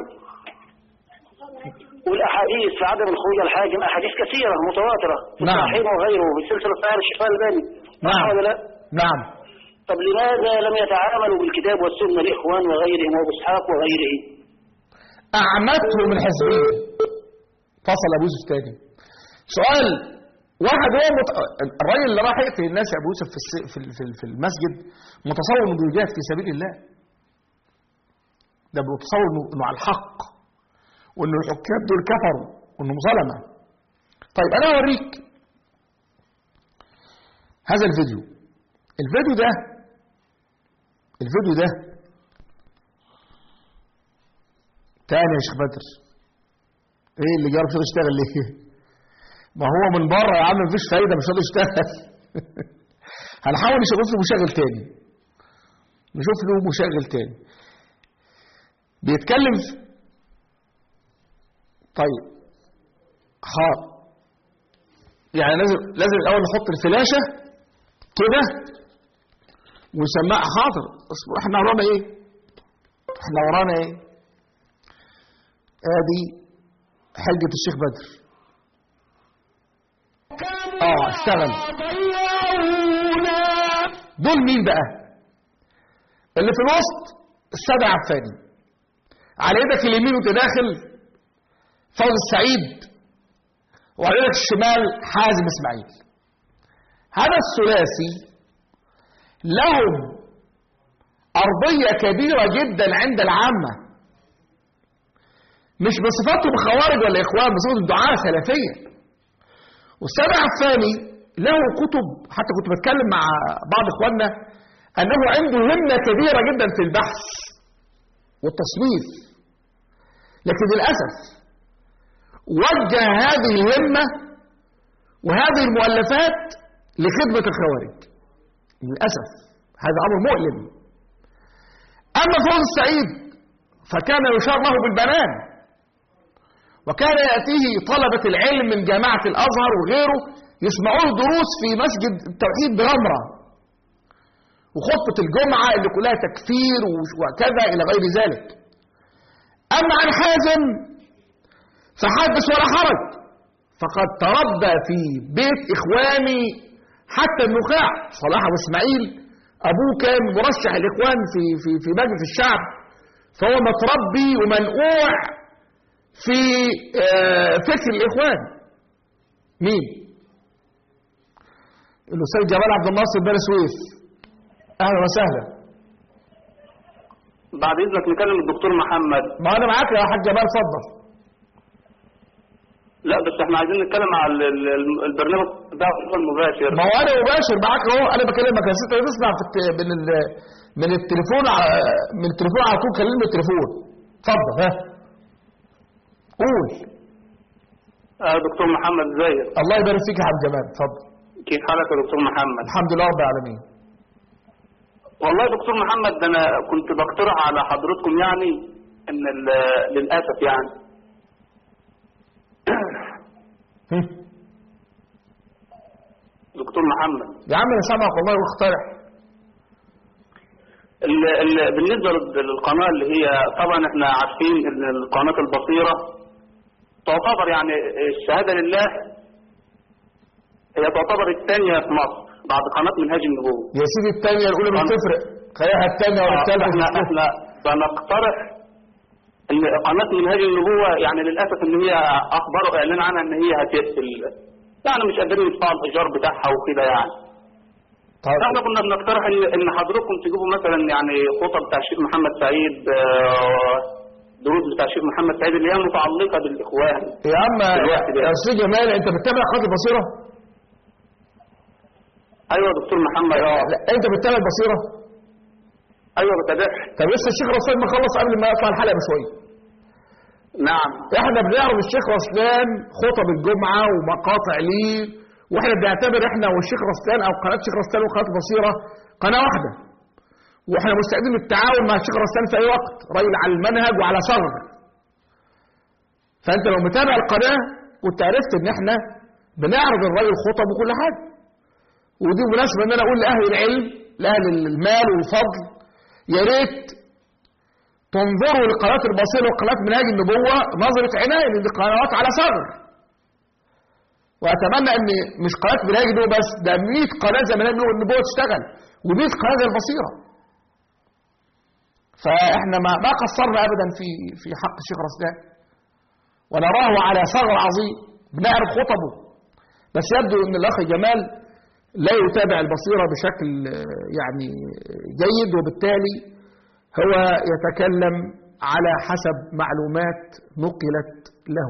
والاحاديث في عدم الخروج الحاكم احاديث كثيره متواتره في نعم. الصحيح وغيره بالسلسله الصحيحه للشيخ الألباني. صح نعم. ولا لا؟ نعم. طب لماذا لم يتعاملوا بالكتاب والسنه الاخوان وغيرهم وابو اسحاق وغيره؟ اعمتهم الحزبيه. فصل ابو يوسف تاني. سؤال واحد هو مت... الراجل اللي راح يقتل الناس يا ابو يوسف في الس... في ال- في المسجد متصور انه بيجاهد في سبيل الله. ده متصور انه إنه على الحق وانه الحكام دول كفروا وانهم ظلمه. طيب انا اوريك هذا الفيديو. الفيديو ده الفيديو ده تاني يا شيخ بدر. ايه اللي جاب مش هتشتغل ليه؟ ما هو من بره يا عم مفيش فايده مش هتشتغل. هنحاول نشوف له مشغل تاني. نشوف له مشغل تاني. بيتكلم في... طيب حاضر. يعني لازم لازم الاول نحط الفلاشه كده وسماعه. حاضر اصبر احنا ورانا ايه؟ احنا ورانا ايه؟ ادي حجه الشيخ بدر. اه اشتغل. دول مين بقى؟ اللي في الوسط السادة عفاني، على يدك اليمين وانت داخل فوز السعيد، وعلى يدك الشمال حازم اسماعيل. هذا الثلاثي لهم أرضية كبيرة جدا عند العامة، مش بصفاتهم خوارج ولا إخوان، بصفاتهم دعاة سلفية. والسادة عفاني له كتب، حتى كنت بتكلم مع بعض إخواننا أنه عنده همة كبيرة جدا في البحث والتصنيف، لكن للأسف وجه هذه الهمة وهذه المؤلفات لخدمة الخوارج. للأسف هذا أمر مؤلم. أما فوز السعيد فكان يشار له بالبنان، وكان يأتيه طلبة العلم من جامعة الأزهر وغيره يسمعون دروس في مسجد التوحيد بغمرة، وخطبة الجمعة اللي كلها تكفير وكذا إلى غير ذلك. أما عن حازم فحدث ولا حرج، فقد تربى في بيت إخواني حتى النخاع. صلاح وإسماعيل أبوه كان مرشح الإخوان في في في مجلس الشعب، فهو متربي ومنقوع في فكر الإخوان. مين؟ الأستاذ جمال عبد الناصر بن سويف. أهلا وسهلا. بعد إذنك نكلم الدكتور محمد. ما أنا معاك يا حاج جمال، اتفضل. لا بس احنا عايزين نتكلم على البرنامج بتاع المباشر. ما هو أنا مباشر معاك أهو، أنا بكلمك يا ستة تسمع في الت... من ال... من التليفون ع... من التليفون على طول. كلمني التليفون. اتفضل. ها قول. آه دكتور محمد ازيك؟ الله يبارك فيك يا حاج جمال، اتفضل. كيف حالك يا دكتور محمد؟ الحمد لله رب العالمين. والله يا دكتور محمد ده انا كنت بقترح على حضرتكم يعني ان للاسف يعني هم. دكتور محمد يا عم انا سامعك والله، واقترح. ال- ال- بالنسبة لل- للقناة اللي هي طبعا احنا عارفين ان القناة البصيرة تعتبر يعني الشهادة لله هي تعتبر الثانية في مصر بعد قناة منهاج النبوة. يا سيدي الثانية الأولى مش تفرق، خليها الثانية ولا الثالثة. احنا احنا بنقترح ان قناة منهاج النبوة يعني للأسف ان هي اخبروا اعلان عنها ان هي هتقفل، يعني مش قادرين يدفعوا الايجار بتاعها وكده يعني. طيب. احنا كنا بنقترح ان ان حضراتكم تجيبوا مثلا يعني خطب بتاع الشيخ محمد سعيد، آه، دروس بتاع الشيخ محمد سعيد اللي هي متعلقة بالاخوان. يا عم يا أستاذ جمال، أنت بتتابع قناة البصيرة؟ ايوه يا دكتور محمد. اه لا أنت بتتابع البصيرة؟ ايوه بتابعها. طب لسه الشيخ رسلان ما خلص قبل ما يطلع الحلقة بشوية. نعم. احنا بنعرض الشيخ رسلان خطب الجمعة ومقاطع ليه، واحنا بنعتبر احنا والشيخ رسلان او قناة الشيخ رسلان وقناة البصيرة قناة واحدة، واحنا مستعدين للتعاون مع الشيخ رسلان في اي وقت، راجل على المنهج وعلى صغر. فانت لو متابع القناة كنت عرفت ان احنا بنعرض الراجل خطب وكل حاجة. ودي مناسبة ان انا اقول لاهل العلم لاهل المال والفضل يا ريت تنظروا لقناة البصيرة وقناة منهاج النبوة نظرة عناية، لأن دي قنوات على صغر. وأتمنى أن مش قناة منهاج النبوة بس، ده مئة قناة زي منهاج النبوة تشتغل، ومئة قناة زي البصيرة. فإحنا ما ما قصرنا أبدا في في حق الشيخ رسلان، ونراه على صغر عظيم بنعرض خطبه. بس يبدو أن الأخ جمال لا يتابع البصيرة بشكل يعني جيد، وبالتالي هو يتكلم على حسب معلومات نقلت له.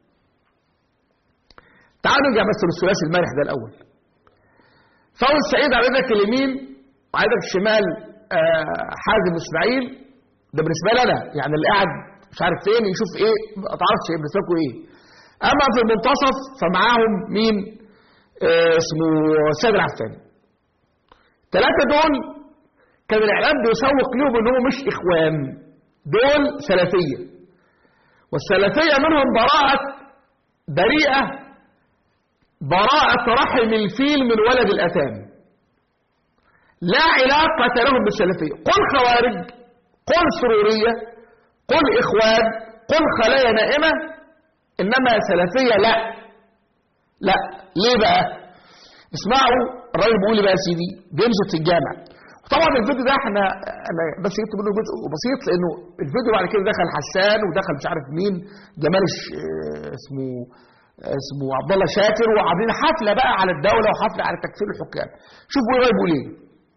تعالوا نرجع بس للثلاثي المالح ده الأول. فاول السعيد على يدك اليمين وعلى يدك الشمال حازم اسماعيل، ده بالنسبة لنا يعني اللي قاعد مش عارف فين يشوف ايه ما تعرفش بالنسبة لكم ايه. اما في المنتصف فمعاهم مين؟ آه اسمه سيد العفاني. ثلاثة دول كان الإعلام بيسوق لهم إنهم مش إخوان، دول سلفية، والسلفية منهم براءة بريئة، براءة رحم الفيل من ولد الأتام، لا علاقة لهم بالسلفية. قل خوارج، قل سرورية، قل إخوان، قل خلايا نائمة، إنما سلفية لا لا. ليه بقى؟ اسمعوا الراجل بيقول لي بقى يا سيدي، بيمسك في الجامع. طبعا الفيديو ده احنا انا بس جبت منه جزء بسيط، لانه الفيديو بعد كده دخل حسان ودخل مش عارف مين جمال اسمه اسمه عبد الله شاكر، وعاملين حفله بقى على الدوله وحفله على تكفير الحكام. شوفوا ايه بيقول ايه.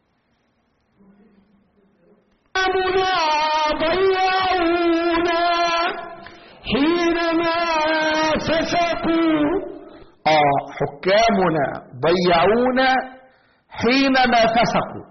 ضيعونا حينما فسقوا. اه حكامنا ضيعونا حينما فسقوا.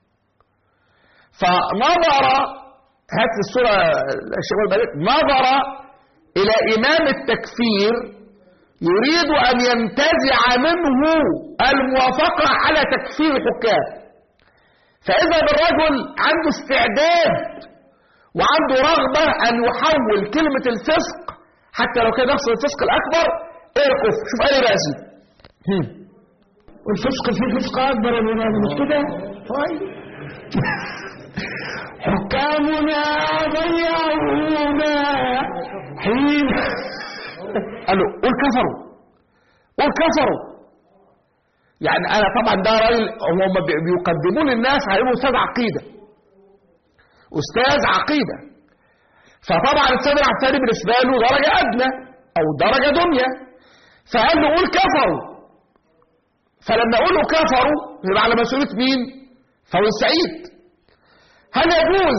فنظر، هات الصورة الشيخ البلد، نظر إلى إمام التكفير يريد أن ينتزع منه الموافقة على تكفير الحكام. فإذا بالرجل عنده استعداد وعنده رغبة أن يحول كلمة الفسق حتى لو كان يقصد الفسق الأكبر إيه الكفر. شوف قال إيه رأسي، والفسق فيه فسق أكبر يا مولانا مش كده؟ طيب حكامنا ضيعونا حين قالوا قول كفروا قول كفروا. يعني انا طبعا ده راجل هم بيقدموا للناس على استاذ عقيده، استاذ عقيده. فطبعا الاستاذ العفاني بالنسبه له درجه ادنى او درجه دنيا، فقال له قول كفروا. فلما قولوا كفروا يبقى على مسؤوليه مين؟ فهو السعيد. هل يجوز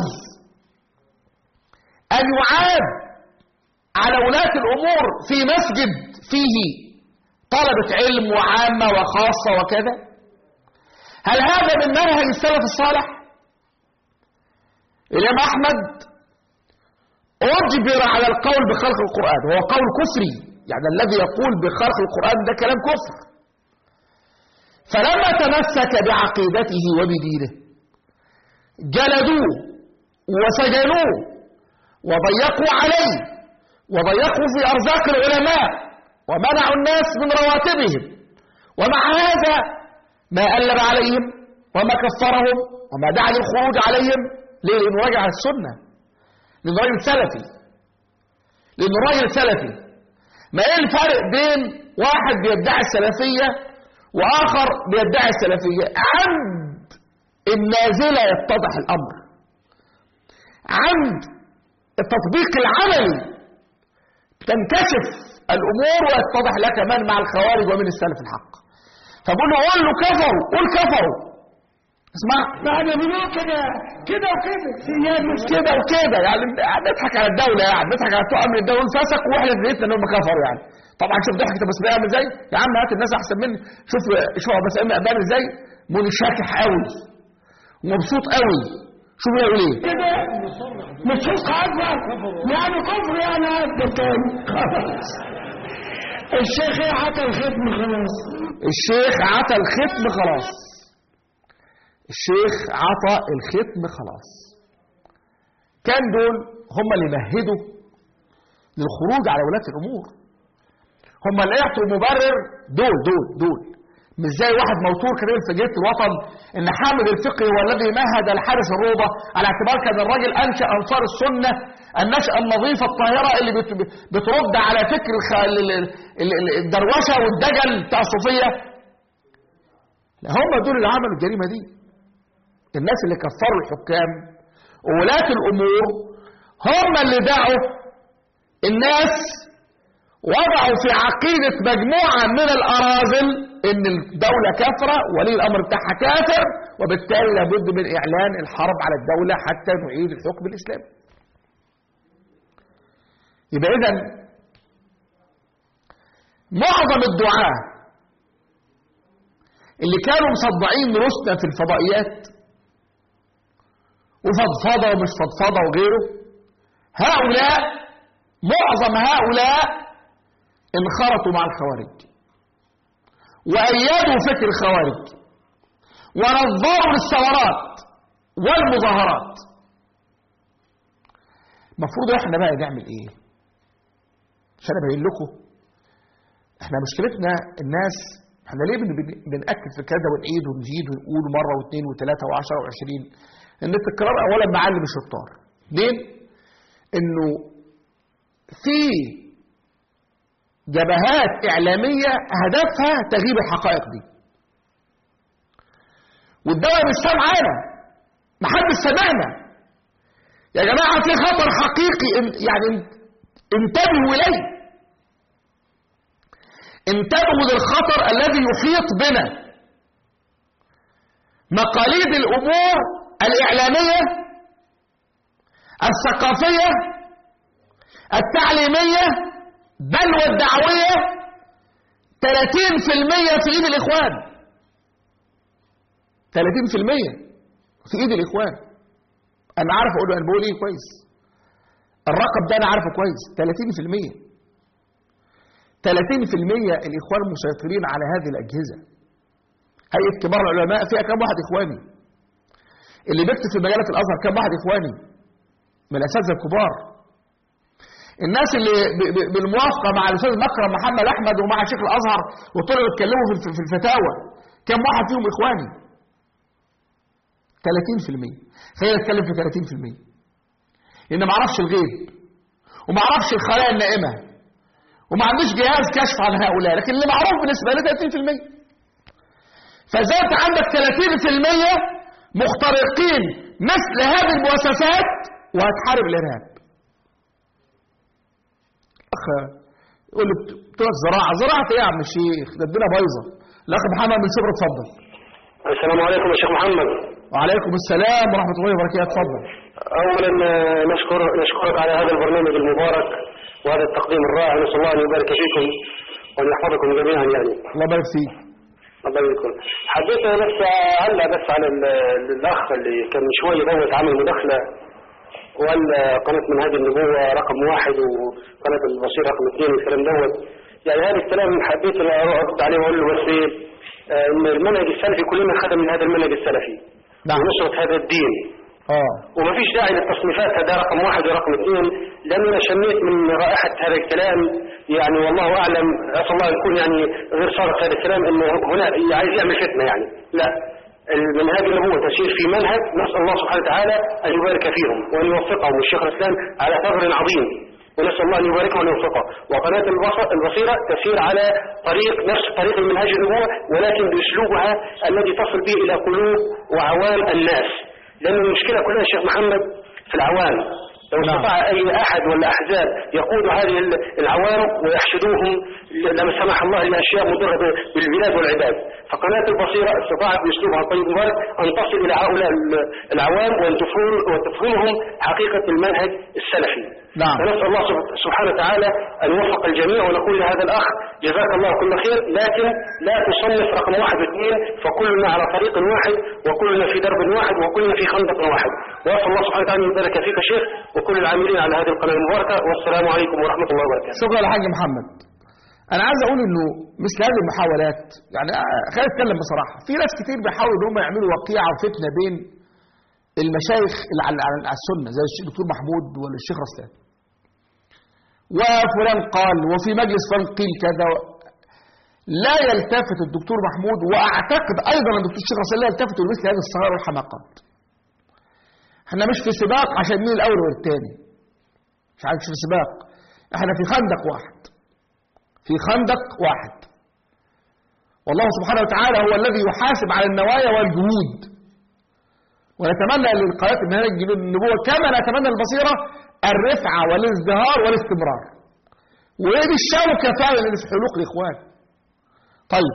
أن يعاب على ولاة الأمور في مسجد فيه طلبة علم وعامة وخاصة وكذا؟ هل هذا من منهج السلف الصالح؟ الإمام أحمد أجبر على القول بخلق القرآن، وهو قول كفري، يعني الذي يقول بخلق القرآن ده كلام كفر. فلما تمسك بعقيدته وبدينه جلدوه وسجنوه وضيقوا عليه وضيقوا في أرزاق العلماء ومنعوا الناس من رواتبهم، ومع هذا ما ألب عليهم وما كفرهم وما دعا للخروج عليهم. ليه؟ لأنه راجع على السنة، لأنه راجل سلفي، لأنه راجل سلفي. ما إيه الفرق بين واحد بيدعي السلفية وآخر بيدعي السلفية؟ عند النازلة يتضح الأمر، عند التطبيق العملي تنكشف الأمور ويتضح لك من مع الخوارج ومن السلف الحق. فبقول له قول له كفروا، قول كفروا. اسمع، يعني بنقول كده كده وكده، مش كده وكده، يعني نضحك على الدولة، يعني نضحك على بتوع أمن الدولة فسق واحنا لقيتنا إنهم كفروا يعني. طبعا شوف ضحكة بس بيعمل ازاي؟ يا عم هات الناس أحسن مني، شوف شوف بس بيعمل ازاي؟ منشكح قوي ومبسوط قوي. شوف يقول ايه؟ كده مش فسق أكبر، يعني كفر يعني أكبر تاني. خلاص الشيخ عطى الختم خلاص، الشيخ عطى الختم خلاص، الشيخ عطى الختم خلاص. كان دول هم اللي مهدوا للخروج على ولاة الأمور، هم اللي يعطوا مبرر. دول دول دول مش زي واحد موتور كبير في جريدة الوطن ان حامد الفقي هو الذي مهد الحارس الروضة، على اعتبار كان الراجل انشأ انصار السنة النشأة النظيفة الطاهرة اللي بترد على فكر الدروشة والدجل بتاع الصوفية. هم دول اللي عملوا الجريمة دي، الناس اللي كفروا الحكام وولاة الأمور، هم اللي دعوا الناس، وضعوا في عقيدة مجموعة من الأراذل إن الدولة كافرة، ولي الأمر بتاعها كافر، وبالتالي لابد من إعلان الحرب على الدولة حتى نعيد الحكم الإسلامي. يبقى إذن معظم الدعاة اللي كانوا مصدعين رسنا في الفضائيات وفضفضة ومش فضفضة وغيره، هؤلاء معظم هؤلاء انخرطوا مع الخوارج وأيدوا فكر الخوارج ونظروا للثورات والمظاهرات. المفروض احنا بقى نعمل ايه؟ عشان ابين لكم احنا مشكلتنا الناس، احنا ليه بنأكد في كذا ونعيد ونزيد ونقول مرة واثنين وثلاثة وعشرة وعشرين؟ ان التكرار اولا معلم الشطار. اثنين، انه في جبهات اعلامية هدفها تغييب الحقائق دي، والدولة مش سامعانا، محدش سامعنا. يا جماعة في خطر حقيقي، يعني انتبهوا اليه، انتبهوا للخطر الذي يحيط بنا. مقاليد الامور الاعلامية الثقافية التعليمية بل والدعوية ثلاثين في المية في ايد الاخوان، ثلاثين في المية في ايد الاخوان. انا عارف اقول انا بقول ايه كويس، الرقم ده انا عارفه كويس، ثلاثين في المية ثلاثين في المية الاخوان مسيطرين على هذه الاجهزة. هيئة كبار العلماء فيها كم واحد اخواني؟ اللي بيكتب في مجلة الازهر كم واحد اخواني من الاساتذه الكبار؟ الناس اللي بالموافقه مع الاستاذ مكرم محمد احمد ومع شيخ الازهر وطلعوا يتكلموا في الفتاوى، كم واحد فيهم اخواني؟ ثلاثين في المية. خلينا نتكلم في ثلاثين في المية، لان ما اعرفش الغيب وما اعرفش الخلايا النائمه وما عنديش جهاز كشف عن هؤلاء، لكن اللي معروف بالنسبه لي ثلاثين في المية. فزاد عندك ثلاثين في المية مخترقين مثل هذه المؤسسات وهتحارب الارهاب. اخ يقول لي بتوع الزراعه، زراعه ايه يا عم الشيخ؟ ده الدنيا بايظه. الاخ محمد من شبرا اتفضل. السلام عليكم يا شيخ محمد. وعليكم السلام ورحمه الله وبركاته. اتفضل. اولا نشكر نشكرك على هذا البرنامج المبارك وهذا التقديم الرائع، نسال الله ان يبارك فيكم وان يحفظكم جميعا. يعني الله يبارك فيك. الله يبارك. حبيت بس اعلق بس على الاخ اللي كان شويه دوت عامل مداخله وقال قناه منهج النبوه رقم واحد وقناه البصير رقم اثنين والكلام دوت. يعني هذا الكلام حبيت ارد عليه واقول له بس ان المنهج السلفي كلنا خدم من هذا المنهج السلفي. نعم. ونصرة هذا الدين. اه ومفيش داعي للتصنيفات هذا رقم واحد ورقم اثنين، لان انا شميت من رائحه هذا الكلام، يعني والله اعلم، اسال الله يكون يعني غير صادق هذا الكلام انه هنا عايز يعمل فتنه. يعني لا، المنهاج النبوة تسير في منهج، نسأل الله سبحانه وتعالى أن يبارك فيهم وأن يوفقهم، والشيخ رسلان على ثغر عظيم ونسأل الله أن يباركه وأن يوفقه. وقناة البصيرة تسير على طريق نفس طريق المنهاج النبوة، ولكن بأسلوبها الذي تصل به إلى قلوب وعوام الناس، لأن المشكلة كلها يا شيخ محمد في العوام. لو استطاع أي أحد ولا أحزاب يقود هذه العوام ويحشدوهم لما سمح الله لأشياء مضرة بالبلاد والعباد، فقناة البصيرة استطاعت بأسلوبها الطيب المبارك أن تصل إلى هؤلاء العوام وأن تفهمهم حقيقة المنهج السلفي. نعم. فنسأل الله سبحانه وتعالى أن يوفق الجميع، ونقول لهذا الأخ جزاك الله كل خير، لكن لا تصنف رقم واحد واثنين، فكلنا على طريق واحد وكلنا في درب واحد وكلنا في خندق واحد. وأسأل الله سبحانه وتعالى أن يبارك فيك شيخ وكل العاملين على هذه القناة المباركة، والسلام عليكم ورحمة الله وبركاته. شكرا يا حاج محمد. أنا عايز أقول إنه مثل هذه المحاولات، يعني خلينا نتكلم بصراحة، في ناس كتير بيحاولوا إن هم يعملوا وقيعة وفتنة بين المشايخ اللي على السنة زي الدكتور محمود ولا الشيخ رسلان، وفلان قال وفي مجلس فلان قيل كذا. لا يلتفت الدكتور محمود، وأعتقد أيضا الدكتور الشيخ رسلان لا يلتفت لمثل هذه الصغائر والحماقات. احنا مش في سباق عشان مين الأول والثاني، مش عارف في سباق، احنا في خندق واحد، في خندق واحد، والله سبحانه وتعالى هو الذي يحاسب على النوايا والجهود. ونتمنى للقناة المنهج النبوة كما نتمنى البصيرة الرفعة والازدهار والاستمرار، وهذه الشوكة فعلا اللي في حلوق الإخوان. طيب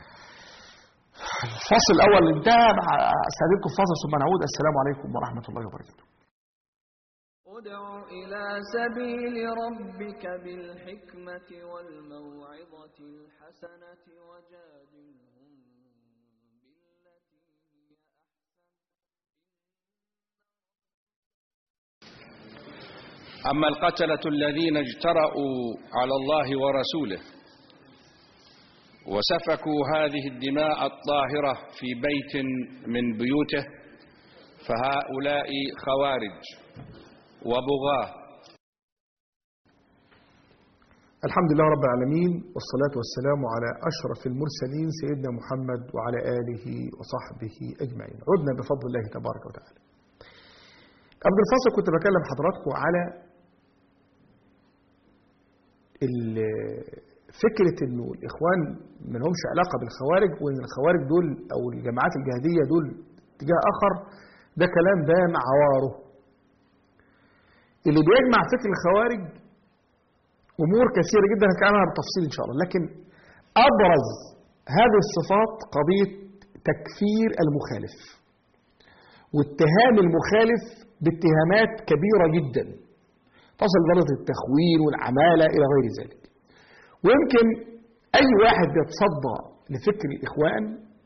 الفصل الأول انتهى، أستأذنكم فاصل ثم نعود. السلام عليكم ورحمة الله وبركاته. ادع إلى سبيل ربك بالحكمة والموعظة الحسنة وجادلهم بالتي هي أحسن. أما القتلة الذين اجترأوا على الله ورسوله وسفكوا هذه الدماء الطاهرة في بيت من بيوته فهؤلاء خوارج وبغاة. الحمد لله رب العالمين، والصلاة والسلام على أشرف المرسلين سيدنا محمد وعلى آله وصحبه أجمعين. عدنا بفضل الله تبارك وتعالى. قبل الفصل كنت بكلم حضراتكم على فكرة انه الاخوان ما لهمش علاقة بالخوارج، وان الخوارج دول او الجماعات الجهادية دول اتجاه اخر، ده كلام بان عواره. اللي بيجمع فكر الخوارج امور كثيرة جدا هنتكلم عنها بالتفصيل ان شاء الله، لكن ابرز هذه الصفات قضية تكفير المخالف واتهام المخالف باتهامات كبيرة جدا تصل لدرجة التخوين والعمالة إلى غير ذلك. ويمكن أي واحد يتصدى لفكر الإخوان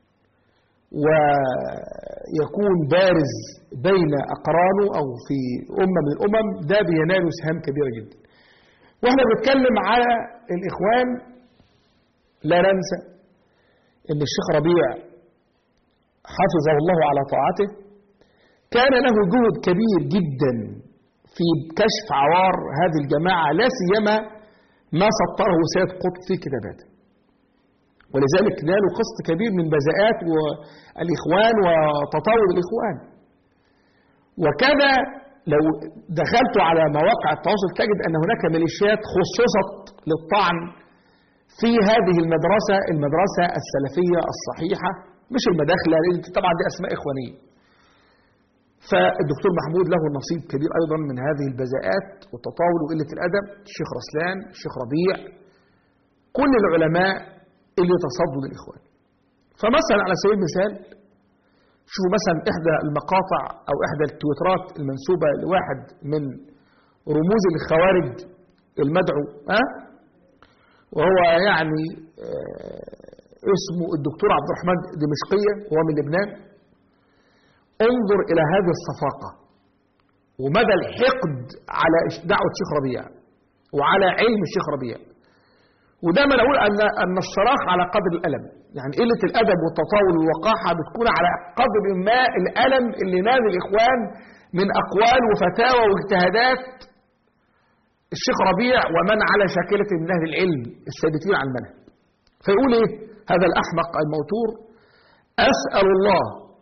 ويكون بارز بين أقرانه أو في أمة من الأمم ده بينال سهام كبيرة جدا. وإحنا بنتكلم على الإخوان لا ننسى إن الشيخ ربيع حفظه الله على طاعته كان له جهد كبير جدا في كشف عوار هذه الجماعة، لا سيما ما سطره سيد قطب في كتاباته، ولذلك نالوا قسط كبير من بذاءات الإخوان وتطاول الإخوان. وكذا لو دخلت على مواقع التواصل تجد أن هناك ميليشيات خصصت للطعن في هذه المدرسة المدرسة السلفية الصحيحة، مش المداخلة، طبعا دي أسماء إخوانية. فالدكتور محمود له نصيب كبير أيضا من هذه البذاءات والتطاول وقلة الأدب، الشيخ رسلان، الشيخ ربيع، كل العلماء اللي تصدوا للإخوان. فمثلا على سبيل المثال شوفوا مثلا إحدى المقاطع أو إحدى التويترات المنسوبة لواحد من رموز الخوارج المدعو أه؟ وهو يعني آه اسمه الدكتور عبد الرحمن دمشقية وهو من لبنان. انظر إلى هذه الصفاقة ومدى الحقد على دعوة الشيخ ربيع وعلى علم الشيخ ربيع. ودايما أقول أن أن الصراخ على قدر الألم، يعني قلة الأدب والتطاول والوقاحة بتكون على قدر ما الألم اللي نال الإخوان من أقوال وفتاوى واجتهادات الشيخ ربيع ومن على شاكلة من أهل العلم الثابتين عن المنهج. فيقول إيه هذا الأحمق الموتور؟ أسأل الله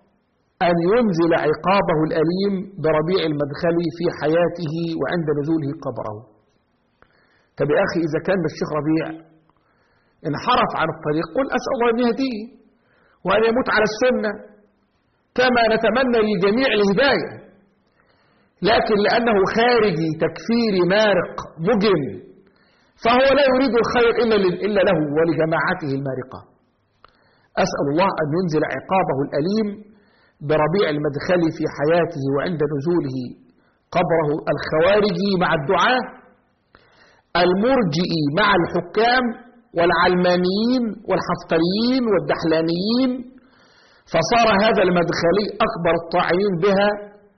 أن ينزل عقابه الأليم بربيع المدخلي في حياته وعند نزوله قبره. طب يا أخي إذا كان الشيخ ربيع انحرف عن الطريق قل أسأل الله أن يهديه وأن يموت على السنة كما نتمنى للجميع الهداية، لكن لأنه خارجي تكفيري مارق مجرم فهو لا يريد الخير إلا له ولجماعته المارقة. أسأل الله أن ينزل عقابه الأليم بربيع المدخلي في حياته وعند نزوله قبره، الخوارجي مع الدعاة، المرجئي مع الحكام والعلمانيين والحفتريين والدحلانيين، فصار هذا المدخلي أكبر الطاعنين بها،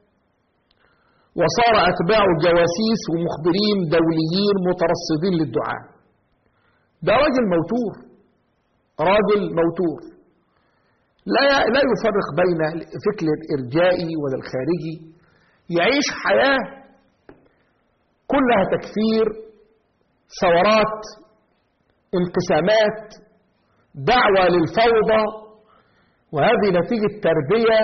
وصار أتباع جواسيس ومخبرين دوليين مترصدين للدعاء. ده راجل موتور، راجل موتور لا لا يفرق بين الفكر الإرجائي ولا الخارجي، يعيش حياة كلها تكفير، ثورات، انقسامات، دعوة للفوضى، وهذه نتيجة تربية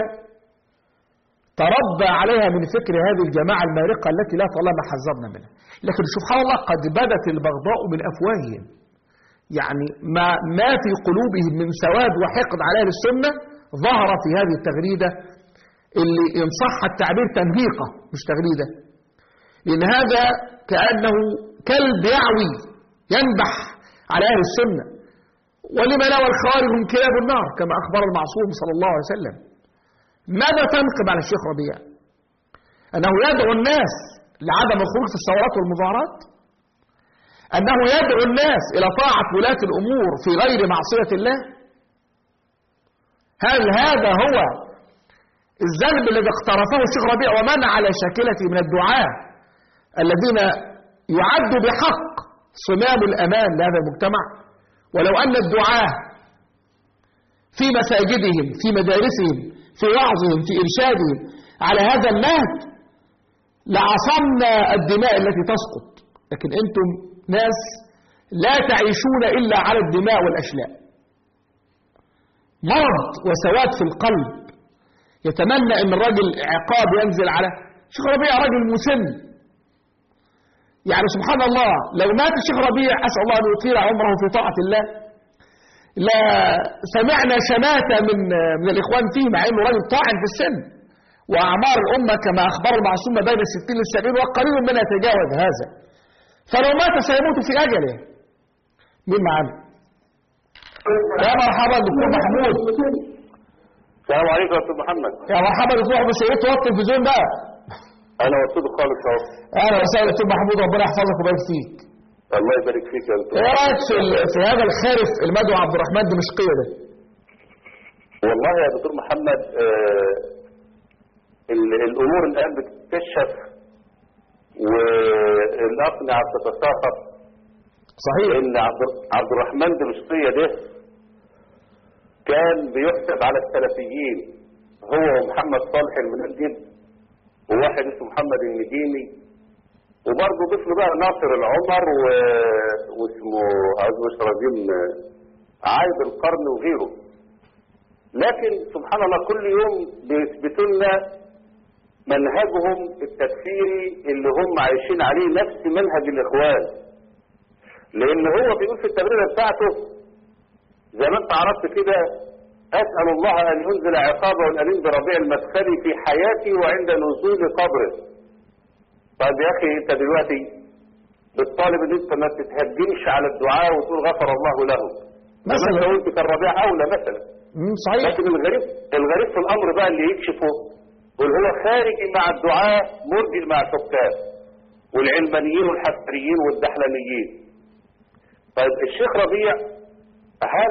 تربى عليها من فكر هذه الجماعة المارقة التي لا طالما حذرنا منها. لكن سبحان الله قد بدت البغضاء من أفواههم، يعني ما, ما في قلوبهم من سواد وحقد على أهل السنة ظهر في هذه التغريدة اللي إن صح التعبير تنهيقة مش تغريدة، لأن هذا كأنه كلب يعوي ينبح على أهل السنة. ولما نوى الخوارج من كلاب النار كما أخبر المعصوم صلى الله عليه وسلم. ماذا تنقب على الشيخ ربيع؟ أنه يدعو الناس لعدم الخروج في الثورات والمظاهرات، أنه يدعو الناس إلى طاعة ولاة الأمور في غير معصية الله. هل هذا هو الذنب الذي اقترفه الشيخ ربيع ومن على شاكلته من الدعاة الذين يعدوا بحق صمام الأمان لهذا المجتمع؟ ولو أن الدعاة في مساجدهم في مدارسهم في وعظهم في إرشادهم على هذا النهج لعصمنا الدماء التي تسقط، لكن أنتم ناس لا تعيشون إلا على الدماء والأشلاء، مرض وسواد في القلب. يتمنى أن الرجل عقاب ينزل على الشيخ ربيع، رجل مسن يعني سبحان الله. لو مات الشيخ ربيع أسأل الله أن يطيل عمره في طاعة الله لا سمعنا شماتة من من الإخوان فيه، مع أنه رجل طاعن في السن، وأعمار الأمة كما أخبر المعصوم بين الستين والسبعين وقليل منها يتجاوز هذا، فلو مات سيموت في أجله. مين معانا؟ يا مرحبا دكتور محمود. السلام عليكم يا دكتور محمد. يا مرحبا دكتور محمود، سيدي توطي التلفزيون بقى. أنا وصلت خالص أهو. أهلا وسهلا دكتور محمود، ربنا يحفظك ويبارك فيك. الله يبارك فيك يا دكتور. ايه رايك في, في هذا الخارف المدعو عبد الرحمن دمشقية ده؟ والله يا دكتور محمد آه الامور الان بتتكشف والاقنعه بتتساقط. صحيح. ان عبد الرحمن دمشقية ده كان بيحسب على السلفيين، هو ومحمد صالح المنجد وواحد اسمه محمد النديمي، وبرضه ضيف له بقى ناصر العمر و... واسمه عايز مش رزين عايد القرن وغيره. لكن سبحان الله كل يوم بيثبتوا لنا منهجهم التكفيري اللي هم عايشين عليه نفس منهج الاخوان، لان هو بيقول في التبريره بتاعته زي ما انت عرفت كده: اسال الله ان ينزل عقابه الاليم بربيع المدخلي في حياتي وعند نزول قبره. طيب يا اخي انت دلوقتي بالطالب ان انت ما تتهجمش على الدعاء وتقول غفر الله له مثلا، لو انت كان ربيع اولى مثلا. صحيح. لكن الغريب الغريب في الامر بقى اللي يكشفه يقول هو خارجي مع الدعاء مرجئ مع الحكام والعلمانيين والحفتريين والدحلانيين. طيب الشيخ ربيع هل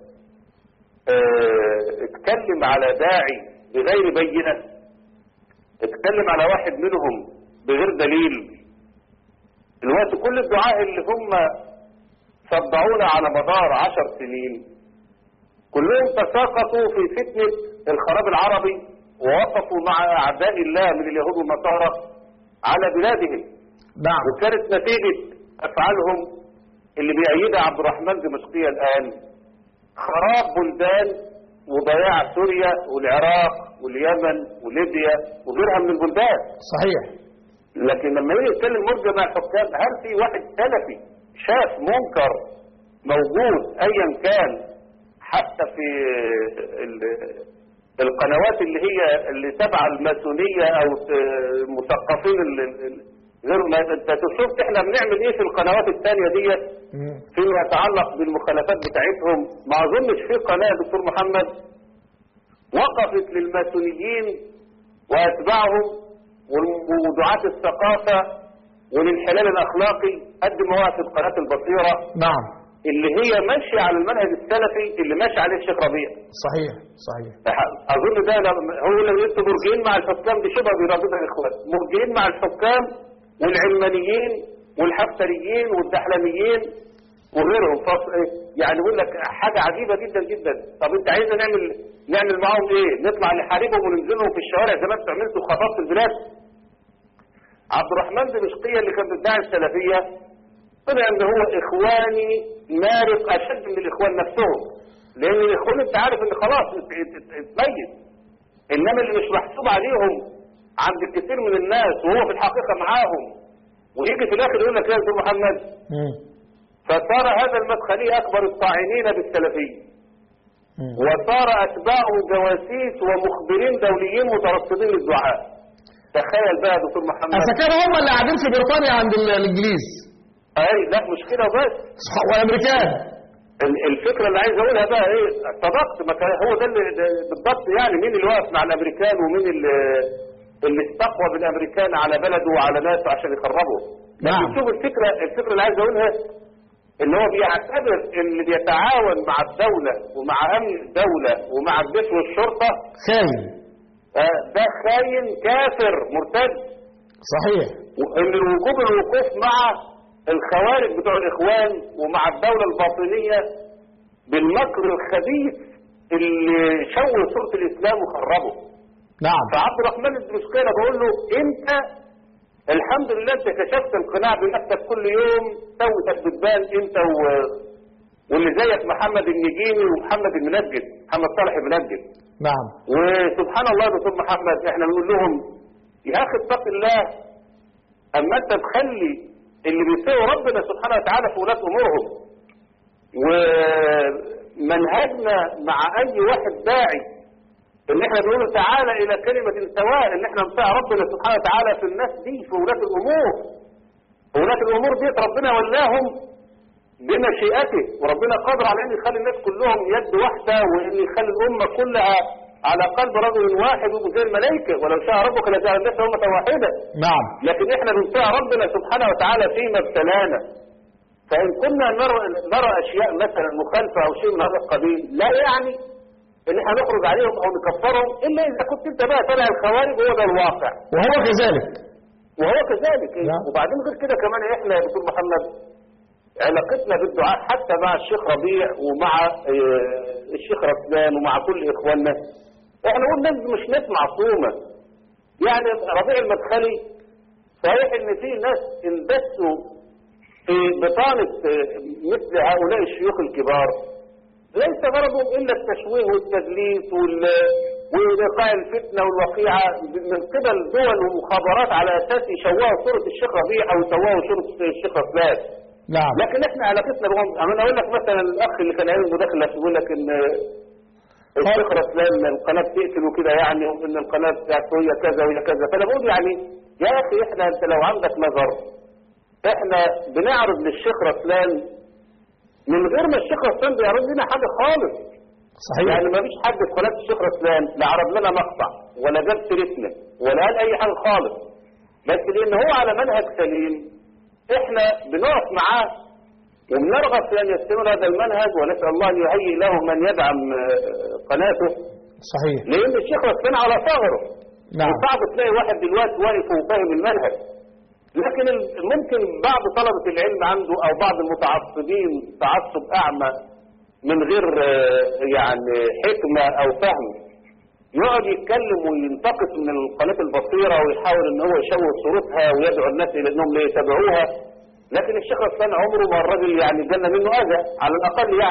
اه اتكلم على داعي بغير بينة؟ اتكلم على واحد منهم بغير دليل؟ الوقت كل الدعاء اللي هم صدعونا على مدار عشر سنين كلهم تساقطوا في فتنة الخراب العربي ووقفوا مع أعداء الله من اليهود والنصارى على بلادهم. نعم. وكانت نتيجة أفعالهم اللي بيأيدها عبد الرحمن دمشقية الآن خراب بلدان وضياع سوريا والعراق واليمن وليبيا وغيرها من البلدان. صحيح. لكن لما يجي يتكلم مرجع مع الحكام، هل في واحد سلفي شاف منكر موجود ايا كان حتى في القنوات اللي هي اللي تبع الماسونيه او المثقفين غير ما انت تشوف احنا بنعمل ايه في القنوات الثانيه ديت فيما يتعلق بالمخالفات بتاعتهم؟ ما اظنش في قناه يا دكتور محمد وقفت للماسونيين واتباعهم ودعاة الثقافه والانحلال الاخلاقي قد ما وقفت قناه البصيره. نعم. اللي هي ماشيه على المنهج السلفي اللي ماشي عليه الشيخ ربيع. صحيح صحيح. اظن ده هو اللي انتوا مرجئين مع الحكام دي شبه بيرددها الاخوان، مرجئين مع الحكام والعلمانيين والحفتريين والدحلميين وغيرهم. يعني يقول لك حاجه عجيبه جدا جدا. طب انت عايزنا نعمل نعمل معاهم ايه؟ نطلع نحاربهم وننزلهم في الشوارع زي ما انتوا عملتوا خطفت البلاد؟ عبد الرحمن دمشقية اللي كان بيدعي السلفيه طلع ان هو اخواني مارق اشد من الاخوان نفسهم، لان الاخوان انت عارف ان خلاص اتميز، انما اللي مش محسوب عليهم عند الكثير من الناس وهو في الحقيقه معاهم، ويجي في الاخر يقول لك يا دكتور محمد. فصار هذا المدخلي اكبر الطاعنين بالسلفيه، وصار اتباعه جواسيس ومخبرين دوليين مترصدين للدعاء. تخيل بقى يا دكتور محمد، اذا كانوا هم اللي قاعدين في بريطانيا عند الانجليز. اي لا مش كده وبس، والامريكان. الفكره اللي عايز اقولها بقى ايه؟ صدقت، ما كان هو ده اللي بالضبط. يعني مين اللي واقف مع الامريكان ومين اللي اللي استقوى بالامريكان على بلده وعلى ناسه عشان يخربه؟ نعم. شوف الفكره الفكره اللي عايز اقولها ان هو بيعتبر اللي بيتعاون مع الدوله ومع امن الدوله ومع الجيش والشرطه خاين. آه ده خاين كافر مرتد. صحيح. وان الوجوب الوقوف مع الخوارج بتوع الاخوان ومع الدولة الباطنية بالمكر الخبيث اللي شوه صورة الاسلام وخربه. نعم. فعبد الرحمن الدمشقي انا بقول له انت الحمد لله انت كشفت القناع بنفسك كل يوم، سوي تثبيتبان انت و... واللي زيك محمد النجيمي ومحمد المنجد، محمد صالح المنجد. نعم. وسبحان الله يا دكتور محمد احنا بنقول لهم يا اخي اتق الله، اما انت تخلي اللي بيسيئوا ربنا سبحانه وتعالى في ولاة امورهم، ومنهجنا مع اي واحد داعي ان احنا بنقول تعالى الى كلمة سواء، ان احنا نطيع ربنا سبحانه وتعالى في الناس دي في ولاة الامور. ولاة الامور دي ربنا ولاهم بمشيئته، وربنا قادر على ان يخلي الناس كلهم يد واحدة، وان يخلي الامة كلها على قلب رجل واحد وزي الملائكة، ولو شاء ربك لجعل الناس أمة واحدة. نعم. لكن احنا بنطيع ربنا سبحانه وتعالى فيما ابتلانا. فإن كنا نرى, نرى أشياء مثلا مخالفة أو شيء من هذا القبيل، لا يعني إن احنا نخرج عليهم أو نكفرهم، إلا إذا كنت أنت بقى تبع الخوارج، وهو ده الواقع. وهو كذلك. وهو كذلك. نعم. وبعدين غير كده كمان احنا يا دكتور محمد علاقتنا بالدعاء حتى مع الشيخ ربيع ومع الشيخ رسلان ومع كل إخواننا، احنا قلنا مش ناس معصومة. يعني ربيع المدخلي صحيح ان في ناس اندسوا في بطانة مثل هؤلاء الشيوخ الكبار، ليس غرضهم الا التشويه والتدليس وإيقاع الفتنة والوقيعة من قبل دول ومخابرات على اساس يشوهوا صورة الشيخ ربيع او يشوهوا صورة الشيخ رسلان. نعم. لكن احنا علاقتنا بهم، انا اقول لك مثلا الاخ اللي كان عامل مداخلة يقول لك ان الشيخ رسلان القناة بتقتل وكده، يعني وان القناة بتاعته هي كذا وهي كذا. فانا بقول يعني يا اخي احنا انت لو عندك نظر، احنا بنعرض للشيخ رسلان من غير ما الشيخ رسلان بيعرض لنا حاجة خالص. صحيح. يعني ما فيش حد في قناة الشيخ رسلان لا عرض لنا مقطع ولا جاب سيرتنا ولا قال اي حاجة خالص، بس لان هو على منهج سليم احنا بنقف معاه وبنرغب في أن يستمر هذا المنهج، ونسأل الله أن يهيئ له من يدعم قناته. صحيح. لأن الشيخ رسلان على ثغره. نعم. صعب تلاقي واحد دلوقتي واقف وفاهم المنهج، لكن ممكن بعض طلبة العلم عنده أو بعض المتعصبين تعصب أعمى من غير يعني حكمة أو فهم يقعد يتكلم وينتقص من قناة البصيرة ويحاول أن هو يشوه صورتها ويدعو الناس إلى أنهم ليتابعوها. لكن الشيخ رسلان عمره ما الراجل يعني جالنا منه أذى على الأقل يعني.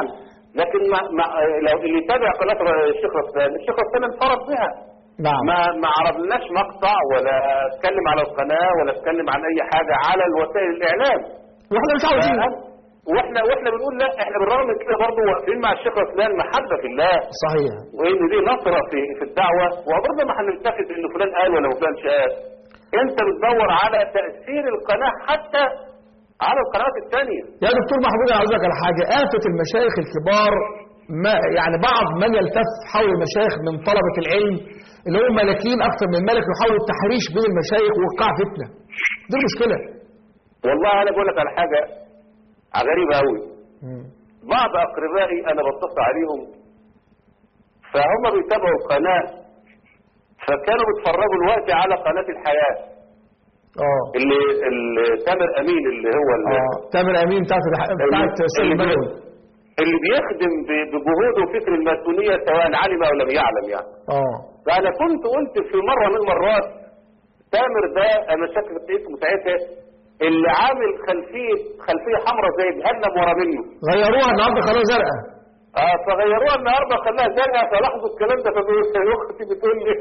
لكن مع مع لو اللي يتابع قناه الشيخ رسلان، الشيخ رسلان انفرد بها. نعم. ما ما عرضناش مقطع ولا اتكلم على القناه ولا اتكلم عن اي حاجه على الوسائل الاعلام. واحنا مش عاوزين. واحنا واحنا بنقول لا، احنا بالرغم من كده برضه واقفين مع الشيخ رسلان محبه في الله. صحيح. وان دي نصره في في الدعوه، وبرضه ما هنلتفت ان فلان قال ولا فلان شاف. انت بتدور على تاثير القناه حتى على القنوات الثانيه. يا دكتور محمود انا عاوز لك على حاجه، آفة المشايخ الكبار ما يعني بعض من يلتف حول المشايخ من طلبه العلم اللي هم ملاكين اكثر من ملك يحاولوا التحريش بين المشايخ ووقع فتنه. دي المشكله. والله انا بقول لك على حاجه غريبه قوي. بعض اقربائي انا بتصل عليهم فهم بيتابعوا القناه، فكانوا بيتفرجوا الوقت على قناه الحياه. اه اللي اللي تامر امين اللي هو اللي اه تامر امين بتاعت بتاعت سيد البدوي اللي بيخدم بجهوده فكر الماسونيه سواء علم او لم يعلم يعني. اه فانا كنت قلت في مره من المرات تامر ده انا شكل اسمه ساعتها اللي عامل خلفيه خلفيه حمراء زي جهنم ورا منه. غيروها النهارده خلاها زرقاء. اه فغيروها النهارده خلاها زرقاء، فلاحظوا الكلام ده فبيقول يا اختي بتقول لي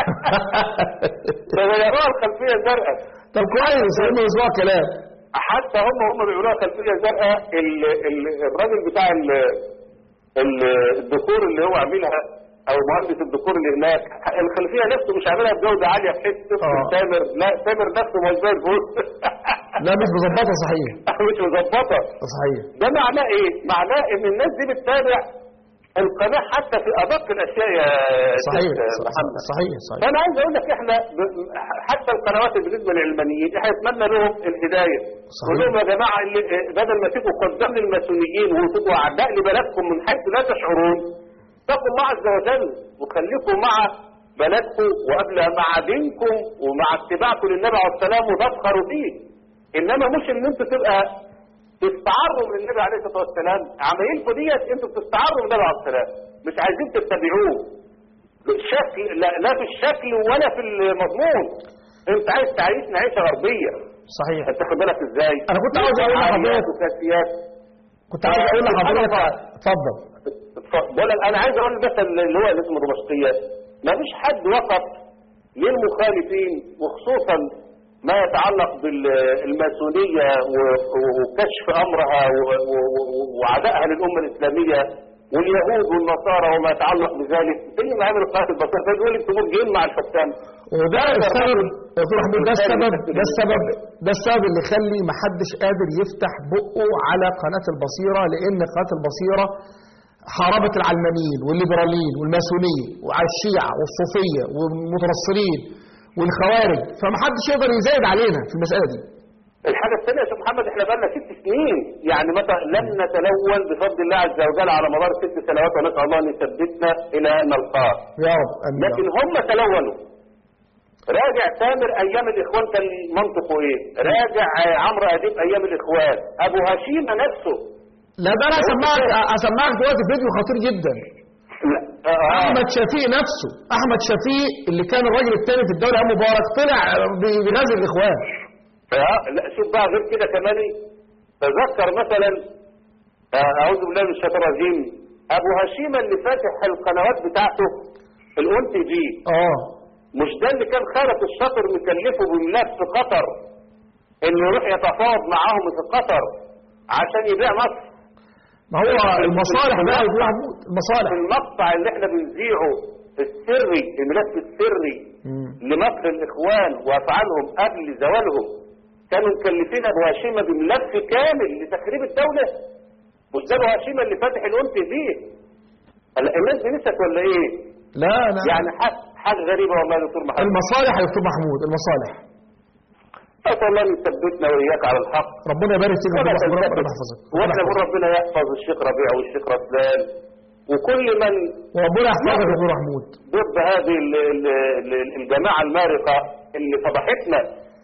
فغيروها الخلفيه زرقاء. طب كويس هم يسمعوا الكلام. حتى هم هم بيقولوها خلفيه زرقاء. الراجل بتاع الديكور اللي هو عاملها او مهندس الديكور اللي هناك الخلفيه نفسه مش عاملها بجوده عاليه بحيث تفصل تامر. لا تامر نفسه مش زي الفل. لا مش مظبطه. صحيح مش مظبطه. صحيح. ده معناه ايه؟ معناه ان الناس دي بتتابع القناه حتى في ادق الاشياء يا صحيح محمد. صحيح صحيح. فانا عايز اقول لك احنا حتى القنوات بالنسبه للعلمانيين احنا نتمنى لهم الهدايه. نقول لهم يا جماعه اللي بدل ما تبقوا قدام للماسونيين وتبقوا اعداء لبلدكم من حيث لا تشعرون، اتقوا الله عز وجل وخليكم مع بلدكم وقبل مع دينكم ومع اتباعكم للنبي عليه السلام وتفخروا فيه. انما مش ان انتوا تبقى تستعروا من النبي عليه الصلاه والسلام. عمايلكم ديت انتوا بتستعروا من النبي عليه السلام، مش عايزين تتبعوه بالشكل لا, لا في الشكل ولا في المضمون. انت عايز تعيشنا عيشه غربيه. صحيح. انت خد بالك ازاي؟ انا كنت عاوز اقول لحضرتك كنت عاوز اقول لحضرتك اتفضل. بقول لك انا عايز اقول بس اللي هو اسمه دمشقيات ما فيش حد وقف للمخالفين وخصوصا ما يتعلق بالماسونيه وكشف امرها وعدائها للامه الاسلاميه واليهود والنصارى وما يتعلق بذلك زي ما عمل قناه البصيره. فبيقول انتوا جايين مع الحكام. وده السبب ده السبب ده السبب ده السبب اللي يخلي ما حدش قادر يفتح بقه على قناه البصيره، لان قناه البصيره حاربت العلمانيين والليبراليين والماسونيه وعلى الشيعة والصوفيه والمتنصرين والخوارج، فما حدش يقدر يزايد علينا في المساله دي. الحاجه الثانيه يا شيخ محمد احنا بقى لنا ست سنين يعني مثلا لم نتلون بفضل الله عز وجل على مدار ست سنوات، ونسال الله ان يثبتنا الى ان نلقاه. يا رب امين. لكن هم تلونوا. راجع تامر ايام الاخوان كان منطقه ايه؟ راجع عمرو اديب ايام الاخوان، ابو هشيم نفسه. لا ده انا اسمعك اسمعك دلوقتي فيديو خطير جدا. آه. احمد شفيق نفسه، احمد شفيق اللي كان الراجل الثاني في الدوله مبارك طلع بغزو الاخوان. اه لا شوف بقى غير كده كمان تذكر مثلا اعوذ بالله من الشيطان الرجيم ابو هشيم اللي فاتح القنوات بتاعته الاون تي في. اه مش ده اللي كان خالد الشاطر مكلفه بملاك في قطر انه يروح يتفاوض معاهم في قطر عشان يبيع مصر. ما هو المصالح بقى يا محمود، المصالح. في المقطع اللي احنا بنذيعه السري الملف السري مم. لمكر الاخوان وافعالهم قبل زوالهم كانوا مكلفين ابو هشيمه بملف كامل لتخريب الدوله. مش ده ابو هشيمه اللي فاتح الاون تي في. الناس دي نسيت ولا ايه؟ لا لا يعني حاجه غريبه والله يا دكتور محمود. المصالح يا دكتور محمود، المصالح. أسأل الله أن يثبتنا وإياك على الحق. ربنا يبارك فيك وربنا يحفظك. وإحنا نقول ربنا يحفظ الشيخ ربيع والشيخ رسلان وكل من وربنا يحفظك يا دكتور محمود ضد هذه الجماعة المارقة اللي فضحتنا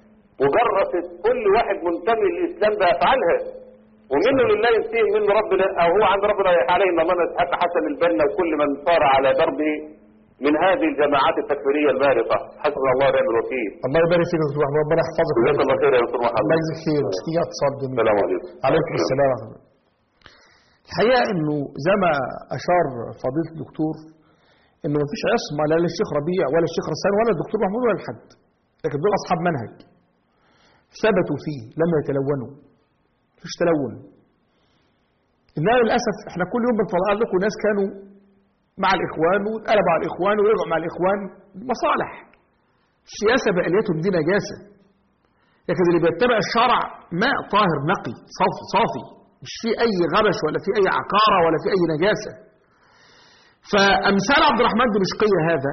وجرست كل واحد منتمي للإسلام بأفعالها، ومنه لله ينتهي منه ربنا أو هو عند ربنا عليه ما من إسحاق حسن البنا وكل من صار على دربه من هذه الجماعات التكفيريه المارقه. حسبنا الله ونعم الوكيل. الله يبارك فيك يا دكتور محمود، ربنا يحفظك. جزاك الله خير يا دكتور محمد. الله يجزيك خير. مسكين اتصال جميل. السلام عليكم. عليكم السلام ورحمه الله. الحقيقة انه زي ما اشار فضيلة الدكتور انه مفيش عصمة لا للشيخ ربيع ولا الشيخ رسان ولا الدكتور محمود ولا الحد، لكن دول اصحاب منهج ثبتوا فيه لما يتلونوا، مفيش تلون. انما للاسف احنا كل يوم بنطلع لكم ناس كانوا مع الاخوان واتقلبوا على الاخوان ورجعوا مع الاخوان، مصالح. السياسة بقليتهم دي نجاسة، لكن اللي بيتبع الشرع ماء طاهر نقي صافي صافي، مش فيه أي غبش ولا فيه أي عقارة ولا فيه أي نجاسة. فأمثال عبد الرحمن دمشقية هذا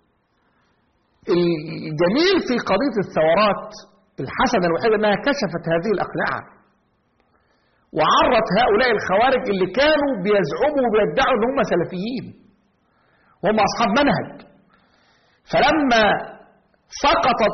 الجميل في قضية الثورات الحسنة الوحيدة أنها كشفت هذه الأقنعة وعرت هؤلاء الخوارج اللي كانوا بيزعموا وبيدعوا أن هم سلفيين وهم أصحاب منهج. فلما سقطت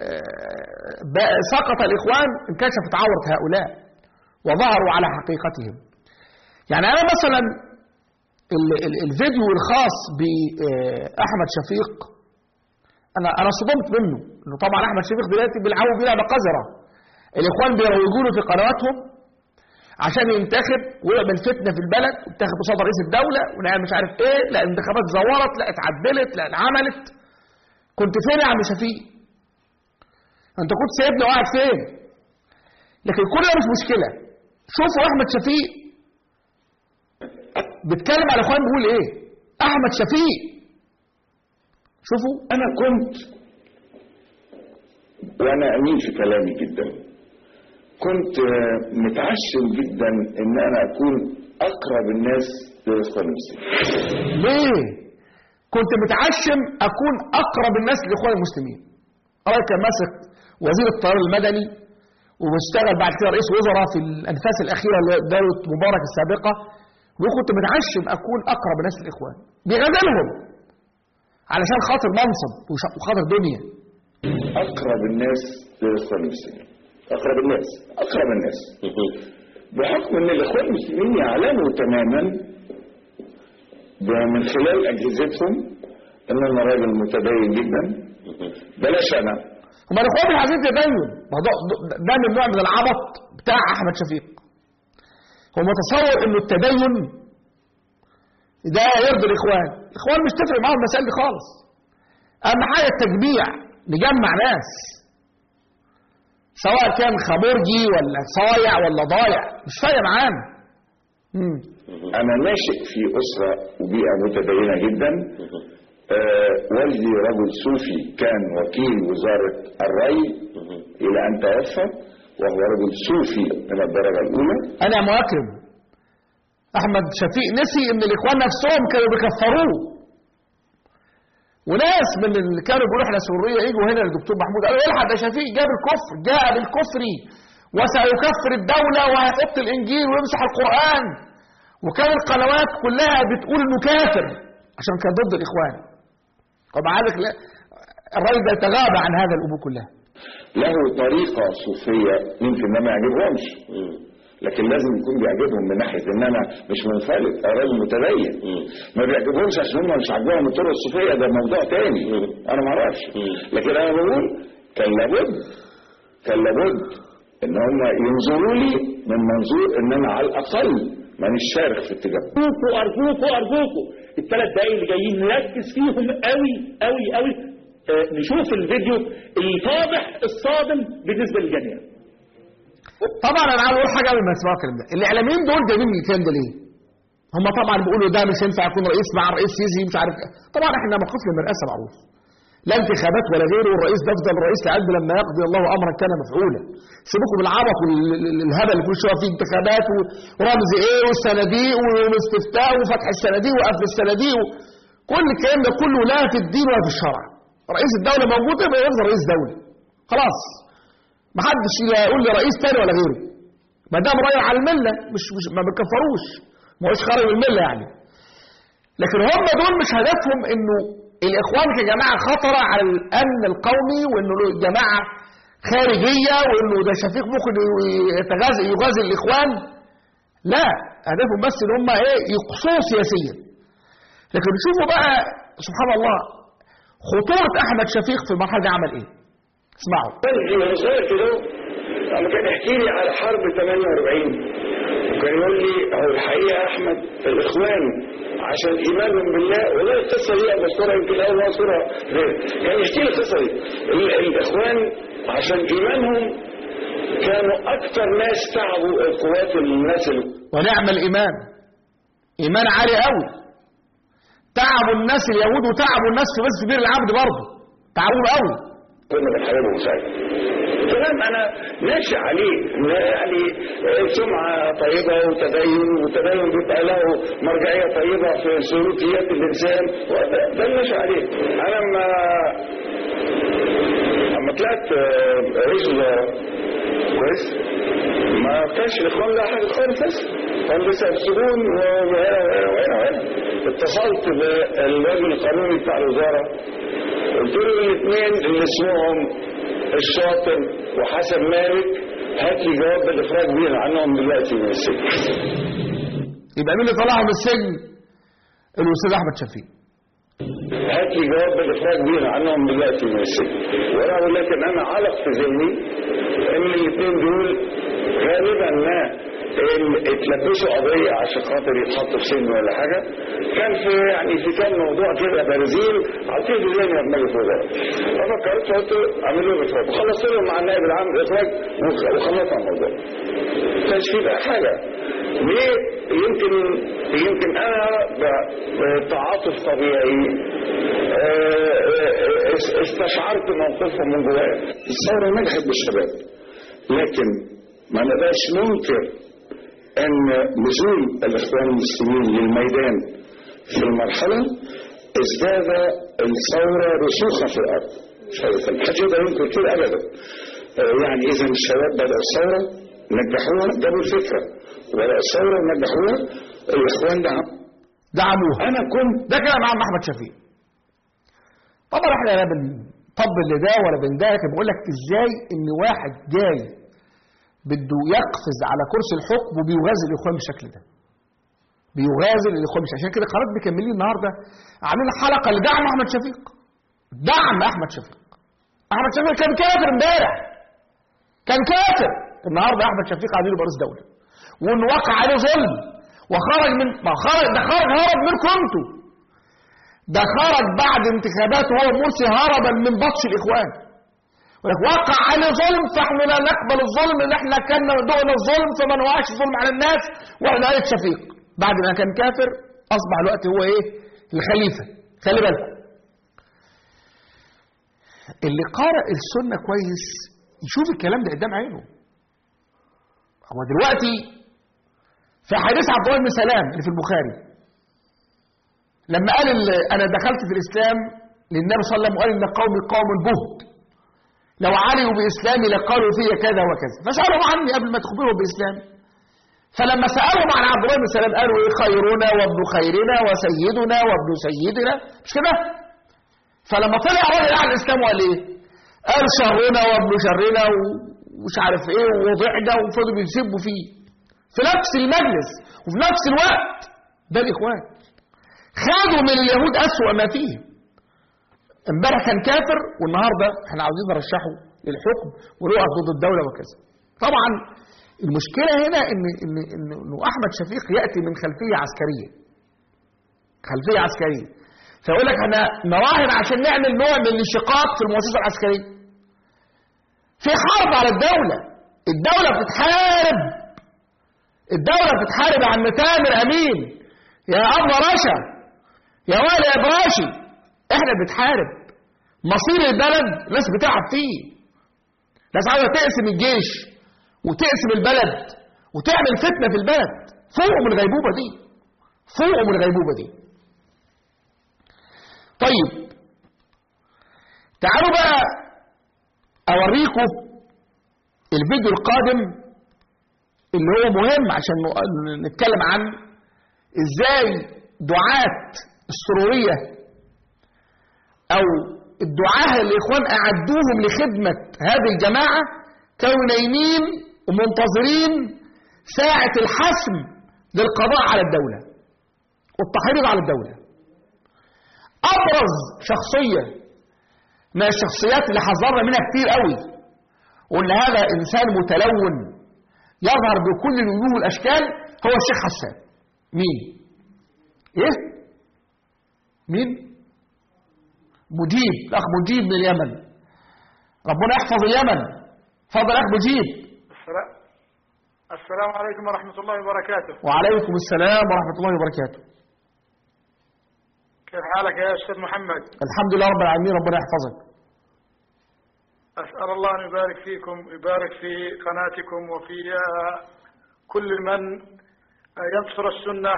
سقط الإخوان انكشفت عورة هؤلاء وظهروا على حقيقتهم. يعني أنا مثلا الفيديو الخاص بأحمد شفيق أنا أنا صدمت منه، إنه طبعا أحمد شفيق دلوقتي بيلعبوا بلعبة قذرة. الإخوان بيروجوا له في قنواتهم عشان ينتخب ويعمل فتنة في البلد وينتخب قصاد رئيس الدولة ونعمل مش عارف إيه، لا الانتخابات زورت، لا اتعدلت، لا اتعملت. كنت فين يا عم شفيق؟ انت كنت سايبني وقاعد فين؟ لكن كل ده مش مشكله. شوفوا احمد شفيق بيتكلم على اخوان بيقول ايه؟ احمد شفيق شوفوا. انا كنت وانا امين في كلامي جدا، كنت متعشم جدا ان انا اكون اقرب الناس للاخوان المسلمين. ليه؟ كنت متعشم أكون أقرب الناس للإخوان المسلمين. راجل كان ماسك وزير الطيران المدني واشتغل بعد كده رئيس وزراء في الأنفاس الأخيرة لدولة مبارك السابقة، وكنت متعشم أكون أقرب الناس للإخوان. بيغزلهم علشان خاطر منصب وخاطر دنيا. أقرب الناس للإخوان المسلمين، أقرب الناس أقرب الناس بحكم أن الإخوان المسلمين يعلموا تماما من خلال أجهزتهم إن أنا راجل متدين جدا. بلاش أنا هم الإخوان مش عايزين تدين، ده من نوع من العبط بتاع أحمد شفيق. هو متصور إنه التدين ده يرضي الإخوان. الإخوان مش تفرق معاهم المسائل دي خالص. أهم حاجة التجميع، نجمع ناس سواء كان خمرجي ولا صايع ولا ضايع، مش فارق معانا. أنا ناشئ في أسرة وبيئة متدينة جدا. آه والدي رجل صوفي كان وكيل وزارة الري إلى أن توفى، وهو رجل صوفي من الدرجة الأولى. أنا مؤكد أحمد شفيق نسي إن الإخوان نفسهم كانوا بيكفروه، وناس من اللي كانوا بيقولوا إحنا سرية يجوا هنا للدكتور محمود قالوا الحق ده شفيق جاب الكفر، جاء بالكفر وسيكفر الدولة وهيحط الإنجيل ويمسح القرآن، وكان القنوات كلها بتقول إنه كافر عشان كان ضد الإخوان. طبعا الراجل ده تغاضى عن هذا الأمور كلها. له طريقة صوفية يمكن ما يعجبهمش، لكن لازم يكون بيعجبهم من ناحية ان انا مش منفلت، انا راجل متدين. ما بيعجبهمش عشان هم مش عاجبهم الطرق الصوفية، ده موضوع تاني انا ما اعرفش. لكن انا بقول كان لابد كان لابد ان هم ينظروا لي من منظور ان انا على الاقل مانيش شارخ في اتجاه. ارجوكوا ارجوكوا ارجوكوا الثلاث دقايق اللي جايين نركز فيهم قوي قوي قوي. آه نشوف الفيديو الفاضح الصادم بالنسبه للجميع. طبعا انا عاوز اقول حاجه قبل ما اسمعوا الكلام ده. الاعلاميين دول جايبين الكلام ده ليه؟ هم طبعا بيقولوا ده مش ينفع يكون رئيس مع الرئيس سيسي مش عارف ايه. طبعا احنا موقفنا من الرئاسه معروف، لا انتخابات ولا غيره، والرئيس ده يفضل رئيس لعد لما يقضي الله امرا كان مفعولا. سيبكم بالعبط والهبل اللي كل شويه فيه انتخابات ورمز ايه والصناديق والاستفتاء وفتح الصناديق وقفل الصناديق، كل الكلام ده كله لا في الدين ولا في الشرع. رئيس الدوله موجود يبقى يفضل رئيس دوله خلاص، ما حدش يقول لي رئيس تاني ولا غيره ما دام رايح على المله، مش, مش ما بيكفروش، ما هوش خارج من المله يعني. لكن هم دول مش هدفهم انه الاخوان كجماعه خطره على الامن القومي، وانه جماعه خارجيه، وانه ده شفيق ممكن يتغازل يغازل الاخوان. لا، هدفهم بس ان هم ايه يقصوه سياسيا. لكن شوفوا بقى سبحان الله خطوره احمد شفيق في المرحله دي عمل ايه. اسمعوا. وانا صغير كده لما كان يحكي لي على حرب ثمانية وأربعين كان يقول لي هو الحقيقه يا احمد الاخوان عشان ايمانهم بالله، والله القصه دي انا بذكرها يمكن اول مره اذكرها، يعني يحكي لي القصه دي. الاخوان عشان ايمانهم كانوا اكثر ناس تعبوا القوات الناس اللي ونعم الايمان، ايمان عالي قوي. تعبوا الناس اليهود وتعبوا الناس في بس بير العبد برضه، تعبوا قوي. كنا بنحاربهم ساعتها. كلام انا ناشئ عليه، يعني سمعه طيبه وتدين، وتدين بيبقى له مرجعيه طيبه في سلوكيات الانسان، ده اللي ناشئ عليه. انا لما لما طلعت رئيس وزراء كويس، ما كانش الاخوان لا حاجه خالص، بس كان لسه السجون وهنا وهنا وهنا. اتصلت بالراجل القانوني بتاع الوزاره، قلت له الاثنين اللي اسمهم الشاطر وحسن مالك هات لي جواب بالاخراج بيهم عنهم دلوقتي من السجن. يبقى مين اللي طلعهم من السجن؟ الاستاذ احمد شفيق. هات لي جواب بالاخراج بيهم عنهم دلوقتي من السجن. وانا اقول لك ان انا علق في ذهني ان الاثنين دول غالبا ما اتلبسوا قضيه عشان خاطر يتحطوا في سجن ولا حاجه. كان في يعني في كان موضوع كده بنزين عطيه بزين يا مجلس الوزراء. ففكرت قلت اعمل له اخراج، وخلصت لهم مع النائب العام الاخراج وخلصنا الموضوع. ما كانش في بقى حاجه. ليه؟ يمكن يمكن انا بتعاطف طبيعي استشعرت موقفهم من جوايا. الثوره نجحت بالشباب، لكن ما نقدرش ننكر ان نزول الاخوان المسلمين للميدان في المرحله ازداد الثوره رسوخا في الارض. مش هذا محدش يقدر ينكر كده ابدا. يعني اذا الشباب بدأوا الثوره نجحوها، جابوا الفكره وبدأوا الثوره نجحوها، الاخوان دعم دعموها. انا كنت ده كلام عم احمد شفيق. طبعا احنا لا بنطبل لده ولا بنده، لكن بقول لك ازاي ان واحد جاي بده يقفز على كرسي الحكم وبيغازل الاخوان بالشكل ده. بيغازل الاخوان بالشكل، عشان كده قناه مكملين النهارده عاملين حلقه لدعم احمد شفيق. دعم احمد شفيق. احمد شفيق كان كافر امبارح. كان كافر. النهارده احمد شفيق عامل له رئيس دوله. وان وقع عليه ظلم وخرج من ما خرج ده خرج هرب منكم انتوا. ده خرج بعد انتخابات وهو مرسي هربا من بطش الاخوان. وقع عليه ظلم، فاحنا لا نقبل الظلم، ان احنا كنا دقنا الظلم فما نوقعش الظلم على الناس. واحنا قالت شفيق بعد ما كان كافر اصبح الوقت هو ايه؟ الخليفه. خلي بالكم. اللي قارئ السنه كويس يشوف الكلام ده قدام عينه. هو دلوقتي في حديث عبد الله بن سلام اللي في البخاري لما قال انا دخلت في الاسلام للنبي صلى الله عليه وسلم وقال ان قومي قوم بهت لو علموا بإسلامي لقالوا فيه كذا وكذا، فسألهم عني قبل ما تخبرهم بإسلامي. فلما سألهم عن عبد الله بن سلام قالوا إيه؟ خيرنا وابن خيرنا وسيدنا وابن سيدنا، مش كده؟ فلما طلع راجل على الإسلام وقال إيه؟ قال شرنا وابن شرنا ومش عارف إيه ووضعنا، وفضلوا يسبوا فيه في نفس المجلس وفي نفس الوقت. ده الإخوان خدوا من اليهود أسوأ ما فيهم. امبارح كان كافر والنهارده احنا عاوزين نرشحه للحكم ونقف ضد الدوله وكذا. طبعا المشكله هنا ان ان انه احمد شفيق ياتي من خلفيه عسكريه. خلفيه عسكريه. فيقول لك احنا نراهن عشان نعمل نوع من الانشقاق في المؤسسه العسكريه. في حرب على الدوله، الدوله بتتحارب. الدوله بتتحارب يا عم تامر امين، يا ابو رشا، يا والي ابراشي. احنا بنتحارب مصير البلد، ناس بتلعب فيه، ناس عاوزه تقسم الجيش وتقسم البلد وتعمل فتنه في البلد. فوقوا من الغيبوبه دي، فوقوا من الغيبوبه دي. طيب تعالوا بقى اوريكم الفيديو القادم اللي هو مهم عشان نتكلم عن ازاي دعاة السروريه او الدعاة الاخوان اعدوهم لخدمة هذه الجماعة كانوا نايمين ومنتظرين ساعة الحسم للقضاء على الدولة والتحريض على الدولة. ابرز شخصية من الشخصيات اللي حذرنا منها كتير قوي وان هذا انسان متلون يظهر بكل الوجوه والأشكال هو الشيخ حسان. مين؟ إيه؟ مين؟ مجيب، الأخ مجيب من اليمن. ربنا يحفظ اليمن. فضل أخ مجيب. السلام عليكم ورحمة الله وبركاته. وعليكم السلام ورحمة الله وبركاته. كيف حالك يا أستاذ محمد؟ الحمد لله رب العالمين، ربنا يحفظك. أسأل الله أن يبارك فيكم ويبارك في قناتكم وفي كل من ينصر السنة.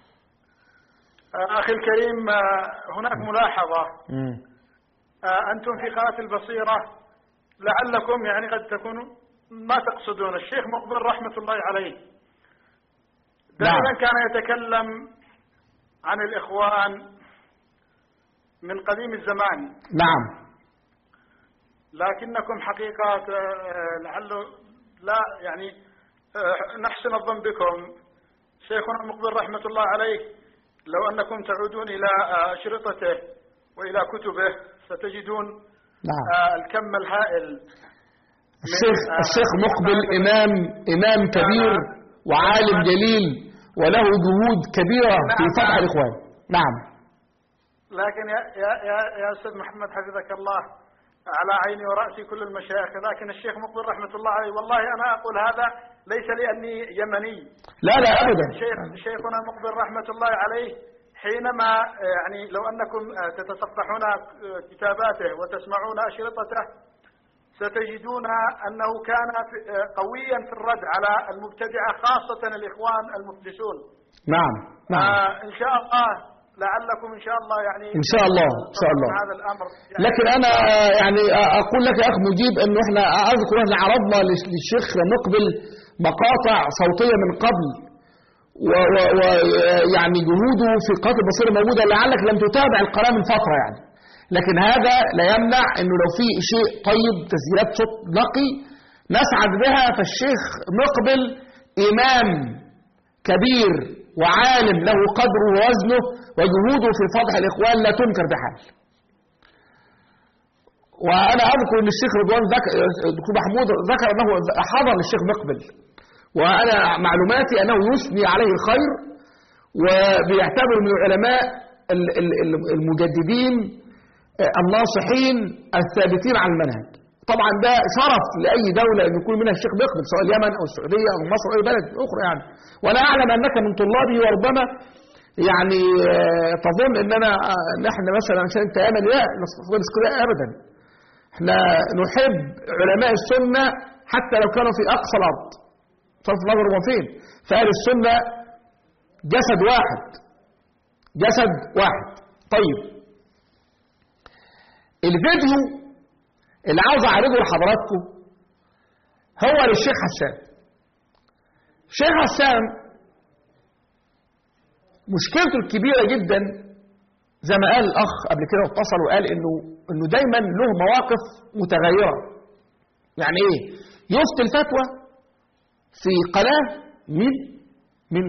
أخي الكريم، هناك ملاحظة. أنتم في قناة البصيرة لعلكم يعني قد تكونوا ما تقصدون الشيخ مقبل رحمة الله عليه دائما كان يتكلم عن الإخوان من قديم الزمان. نعم. لكنكم حقيقة لعله لا يعني نحسن الظن بكم. شيخنا مقبل رحمة الله عليه لو أنكم تعودون إلى أشرطته وإلى كتبه ستجدون نعم. الكم الهائل. الشيخ الشيخ مقبل إمام إمام كبير وعالم جليل وله جهود كبيرة في فتح الإخوان. نعم. لكن يا يا يا, يا أستاذ محمد حفظك الله، على عيني ورأسي كل المشايخ، لكن الشيخ مقبل رحمة الله عليه والله أنا أقول هذا ليس لأني يمني. لا لا أبدا. شيخ شيخنا مقبل رحمة الله عليه حينما يعني لو أنكم تتصفحون كتاباته وتسمعون أشرطته ستجدون أنه كان قويا في الرد على المبتدعة خاصة الإخوان المفلسون. نعم نعم. آه إن شاء الله لعلكم إن شاء الله يعني إن شاء الله إن شاء الله هذا الأمر يعني. لكن أنا يعني أقول لك يا أخ مجيب إنه إحنا أذكر إحنا عرضنا للشيخ مقبل مقاطع صوتية من قبل، ويعني جهوده في قناة البصيرة موجودة، لعلك لم تتابع القناة من فترة يعني، لكن هذا لا يمنع إنه لو في شيء طيب تسجيلات صوت نقي نسعد بها. فالشيخ مقبل إمام كبير وعالم له قدره ووزنه، وجهوده في فتح الإخوان لا تنكر بحال. وأنا أذكر أن الشيخ رضوان ذكر الدكتور محمود ذكر أنه حضر للشيخ مقبل، وأنا معلوماتي أنه يثني عليه الخير وبيعتبر من العلماء المجددين الناصحين الثابتين على المنهج. طبعا ده شرف لأي دولة أن يكون منها الشيخ مقبل، سواء اليمن أو السعودية أو مصر أو أي بلد أخرى يعني. وأنا أعلم أنك من طلابه، وربما يعني تظن أننا نحن مثلا عشان أنت يمني، لا نستطيع كده أبدا. احنا نحب علماء السنة حتى لو كانوا في أقصى الأرض، صرف النظر هم فين. فأهل السنة جسد واحد، جسد واحد. طيب الفيديو اللي عاوز أعرضه لحضراتكم هو للشيخ حسان. الشيخ حسان مشكلته الكبيرة جدا زي ما قال الأخ قبل كده واتصل وقال إنه إنه دايما له مواقف متغيرة. يعني إيه؟ يفتي الفتوى في قناة مين؟ مين؟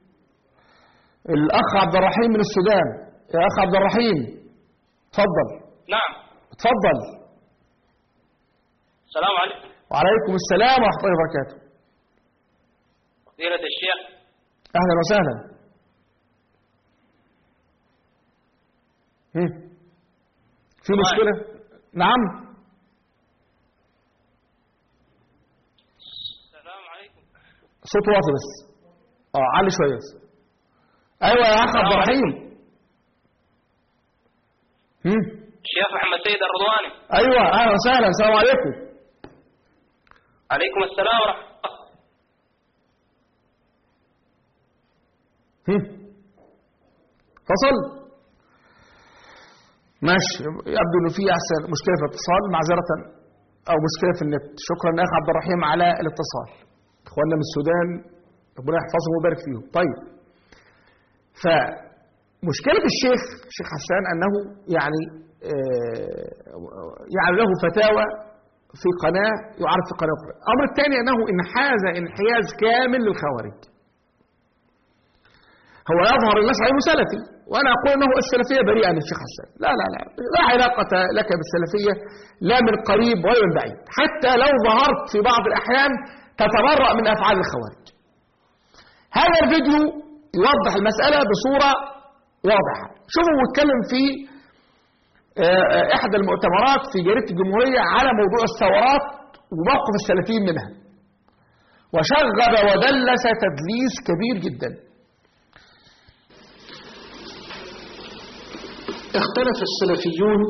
الأخ عبد الرحيم من السودان. يا أخ عبد الرحيم اتفضل. نعم اتفضل. السلام عليكم. وعليكم السلام ورحمة الله وبركاته. فضيلة الشيخ. أهلا وسهلا. في مشكلة؟ نعم. السلام عليكم. صوت واطي بس. اه علي شوية بس. أيوة يا أخ عبد الرحيم. الشيخ محمد سيد الرضواني. أيوة أهلا وسهلا. السلام عليكم. عليكم السلام ورحمة الله. فصل. ماشي، يبدو انه في احسن مشكله في الاتصال، معذره او مشكله في النت. شكرا يا اخ عبد الرحيم على الاتصال. اخواننا من السودان ربنا يحفظهم ويبارك فيهم. طيب فمشكله الشيخ الشيخ حسان انه يعني يعني له فتاوى في قناه يعرف في قناه اخرى. الامر الثاني انه انحاز انحياز كامل للخوارج. هو يظهر الناس عليه سلفي، وانا اقول انه السلفيه بريئه من الشيخ حسان. لا لا لا لا علاقه لك بالسلفيه لا من قريب ولا من بعيد. حتى لو ظهرت في بعض الاحيان تتبرأ من أفعال الخوارج. هذا الفيديو يوضح المسألة بصورة واضحة. شوفوا واتكلم في إحدى المؤتمرات في جريدة الجمهورية على موضوع الثورات وموقف السلفيين منها، وشغب ودلس تدليس كبير جدا. اختلف السلفيون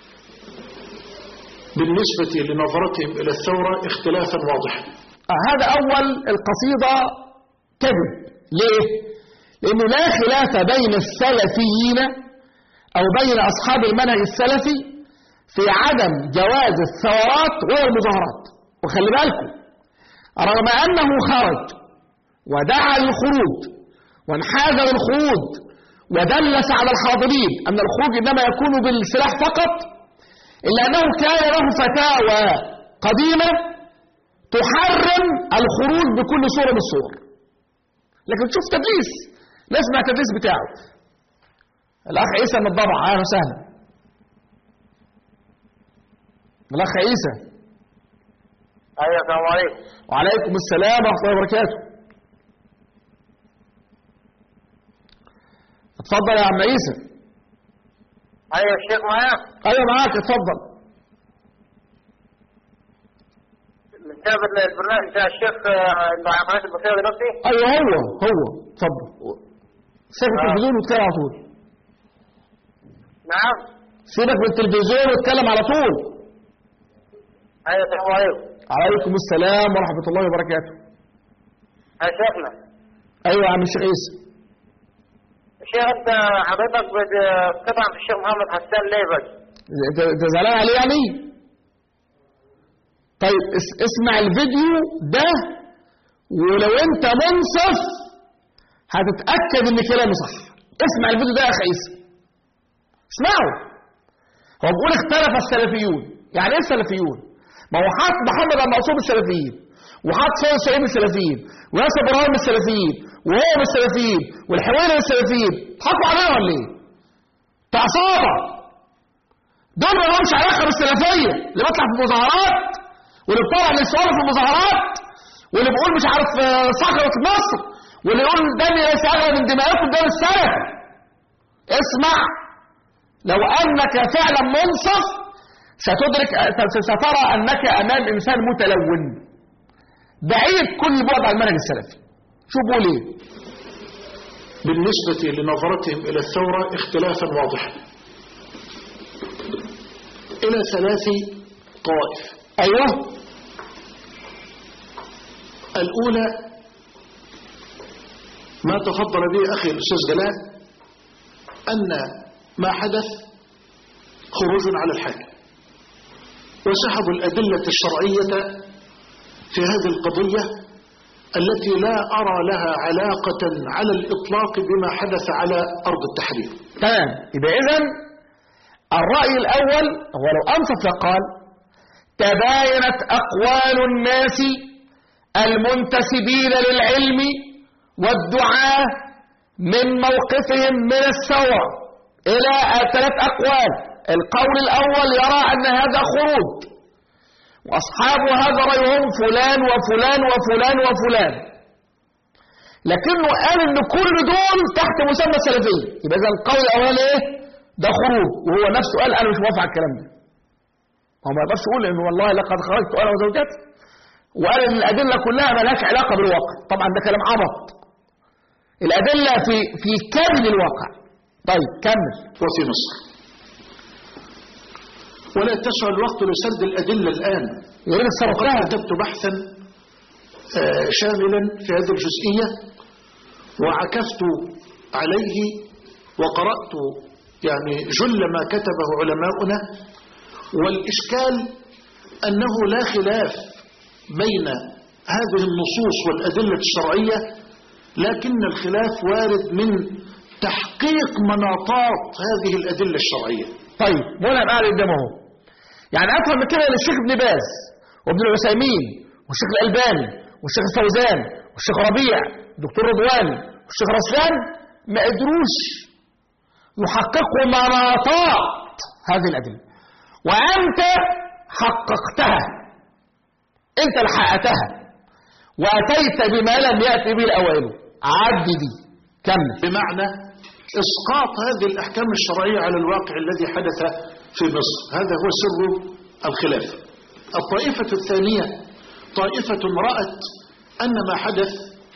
بالنسبة لنظرتهم إلى الثورة اختلافا واضحا. آه هذا أول القصيدة كذب. ليه؟ لأنه لا خلاف بين السلفيين أو بين أصحاب المنهج السلفي في عدم جواز الثورات والمظاهرات. وخلي بالكم، رغم أنه خرج ودعا للخروج وانحاز للخروج ودلس على الحاضرين أن الخروج إنما يكون بالسلاح فقط، إلا أنه كان له فتاوى قديمة تحرم الخروج بكل صورة من الصور. لكن شوف تدليس، نسمع التدليس بتاعه. الأخ عيسى من الضبع، أهلا وسهلا. الأخ عيسى. أيوة السلام عليكم. وعليكم السلام ورحمة الله وبركاته. اتفضل يا عم عيسى. أيوة الشيخ معايا؟ أيوة معاك، اتفضل. متابع البرنامج بتاع الشيخ مع قناة البصيرة دلوقتي؟ أيوة هو هو اتفضل. سيبك من التلفزيون واتكلم على طول. نعم؟ سيبك من التلفزيون واتكلم على طول. أيوة السلام عليكم. عليكم السلام ورحمة الله وبركاته. يا شيخنا. أيوة يا عم الشيخ عيسى. الشيخ أنت حضرتك بتقطع في الشيخ محمد حسان ليه بس؟ أنت زعلان عليه يعني؟ طيب اسمع الفيديو ده، ولو أنت منصف هتتأكد إن كلامي صح. اسمع الفيديو ده يا أخي عيسى. اسمعوا. هو بيقول اختلف السلفيون. يعني إيه السلفيون؟ ما هو حاط محمد المعصوم السلفيين، وحاط سيد سعيد السلفيين، وياسر ابراهيم السلفيين، وهو من السلفيين، والحويني من السلفيين. تضحكوا عليهم ولا ايه؟ تعصابه. دول ما لهمش علاقه بالسلفيه، اللي بيطلع في المظاهرات، واللي بيطلع نسوان في المظاهرات، واللي بيقول مش عارف صخره مصر، واللي يقول دمي ليس اغلى من دمائكم ده السلف. اسمع، لو انك فعلا منصف ستدرك سترى أنك أمام إنسان متلون بعيد كل بعد عن المنهج السلفي. شو بقول إيه؟ بالنسبة لنظرتهم إلى الثورة اختلافا واضحا إلى ثلاث طوائف. أيوة. الأولى ما تفضل به أخي الأستاذ جلال، أن ما حدث خروج على الحاكم، وسحبوا الأدلة الشرعية في هذه القضية التي لا أرى لها علاقة على الإطلاق بما حدث على أرض التحرير. تمام. يبقى إذن الرأي الأول هو لو أنصف لقال تباينت أقوال الناس المنتسبين للعلم والدعاء من موقفهم من الثورة إلى ثلاث أقوال. القول الأول يرى أن هذا خروج، وأصحاب هذا رأيهم فلان وفلان وفلان وفلان، لكنه قال أن كل دول تحت مسمى السلفية. يبقى إذا القول الأول إيه؟ ده خروج، وهو نفسه قال أنا مش موافق على الكلام ده. هو ما يقدرش يقول إنه والله لقد خرجت أنا وزوجتي، وقال إن الأدلة كلها ما لهاش علاقة بالواقع. طبعا ده كلام عبط. الأدلة في في كامل الواقع. طيب كمل. وفي مصر، ولا يتسع الوقت لسرد الأدلة الآن. وقد كتبت بحثا شاملا في هذه الجزئية وعكفت عليه وقرأت يعني جل ما كتبه علماؤنا، والإشكال أنه لا خلاف بين هذه النصوص والأدلة الشرعية، لكن الخلاف وارد من تحقيق مناطات هذه الأدلة الشرعية. طيب مولانا قاعد قدامه، يعني أفهم من كده للشيخ ابن باز وابن العثيمين والشيخ الألباني والشيخ الفوزان والشيخ ربيع والدكتور رضوان والشيخ رسلان ما قدروش يحققوا مناطات هذه الأدلة، وأنت حققتها، أنت اللي حققتها، وأتيت بما لم يأتي به الأوائل. عد دي كمل. بمعنى إسقاط هذه الأحكام الشرعية على الواقع الذي حدث في مصر. هذا هو سر الخلاف. الطائفة الثانية طائفة رأت أن ما حدث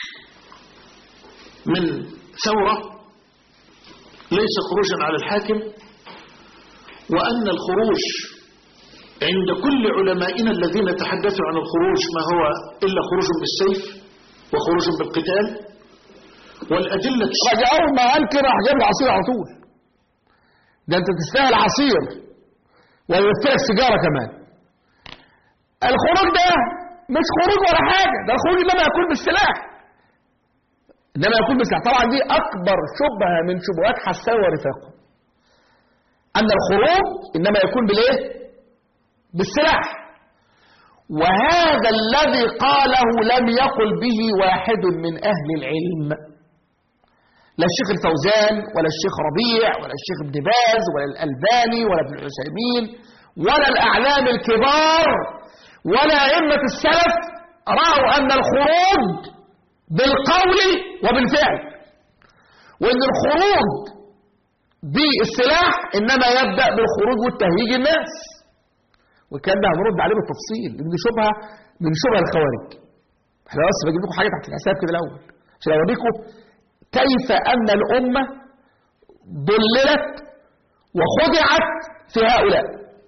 من ثورة ليس خروجا على الحاكم، وأن الخروج عند كل علمائنا الذين تحدثوا عن الخروج ما هو إلا خروج بالسيف وخروج بالقتال. والأدلة رجعوا ما قال كده راح جاب العصير على طول. ده أنت تستاهل عصير ويوفرك سيجارة كمان. الخروج ده مش خروج ولا حاجة، ده الخروج إنما يكون بالسلاح، إنما يكون بالسلاح. طبعا دي أكبر شبهة من شبهات حسان ورفاقه، أن الخروج إنما يكون بالإيه؟ بالسلاح. وهذا الذي قاله لم يقل به واحد من أهل العلم، لا الشيخ الفوزان ولا الشيخ ربيع ولا الشيخ ابن باز ولا الألباني ولا ابن عثيمين ولا الأعلام الكبار ولا أئمة السلف رأوا أن الخروج بالقول وبالفعل، وأن الخروج بالسلاح إنما يبدأ بالخروج والتهييج الناس. وكان ده هنرد عليه بالتفصيل، لأن دي شبهة من شبه الخوارج. احنا بس بجيب لكم حاجة تحت الحساب كده الأول عشان أوريكم كيف أن الأمة ضللت وخدعت في هؤلاء.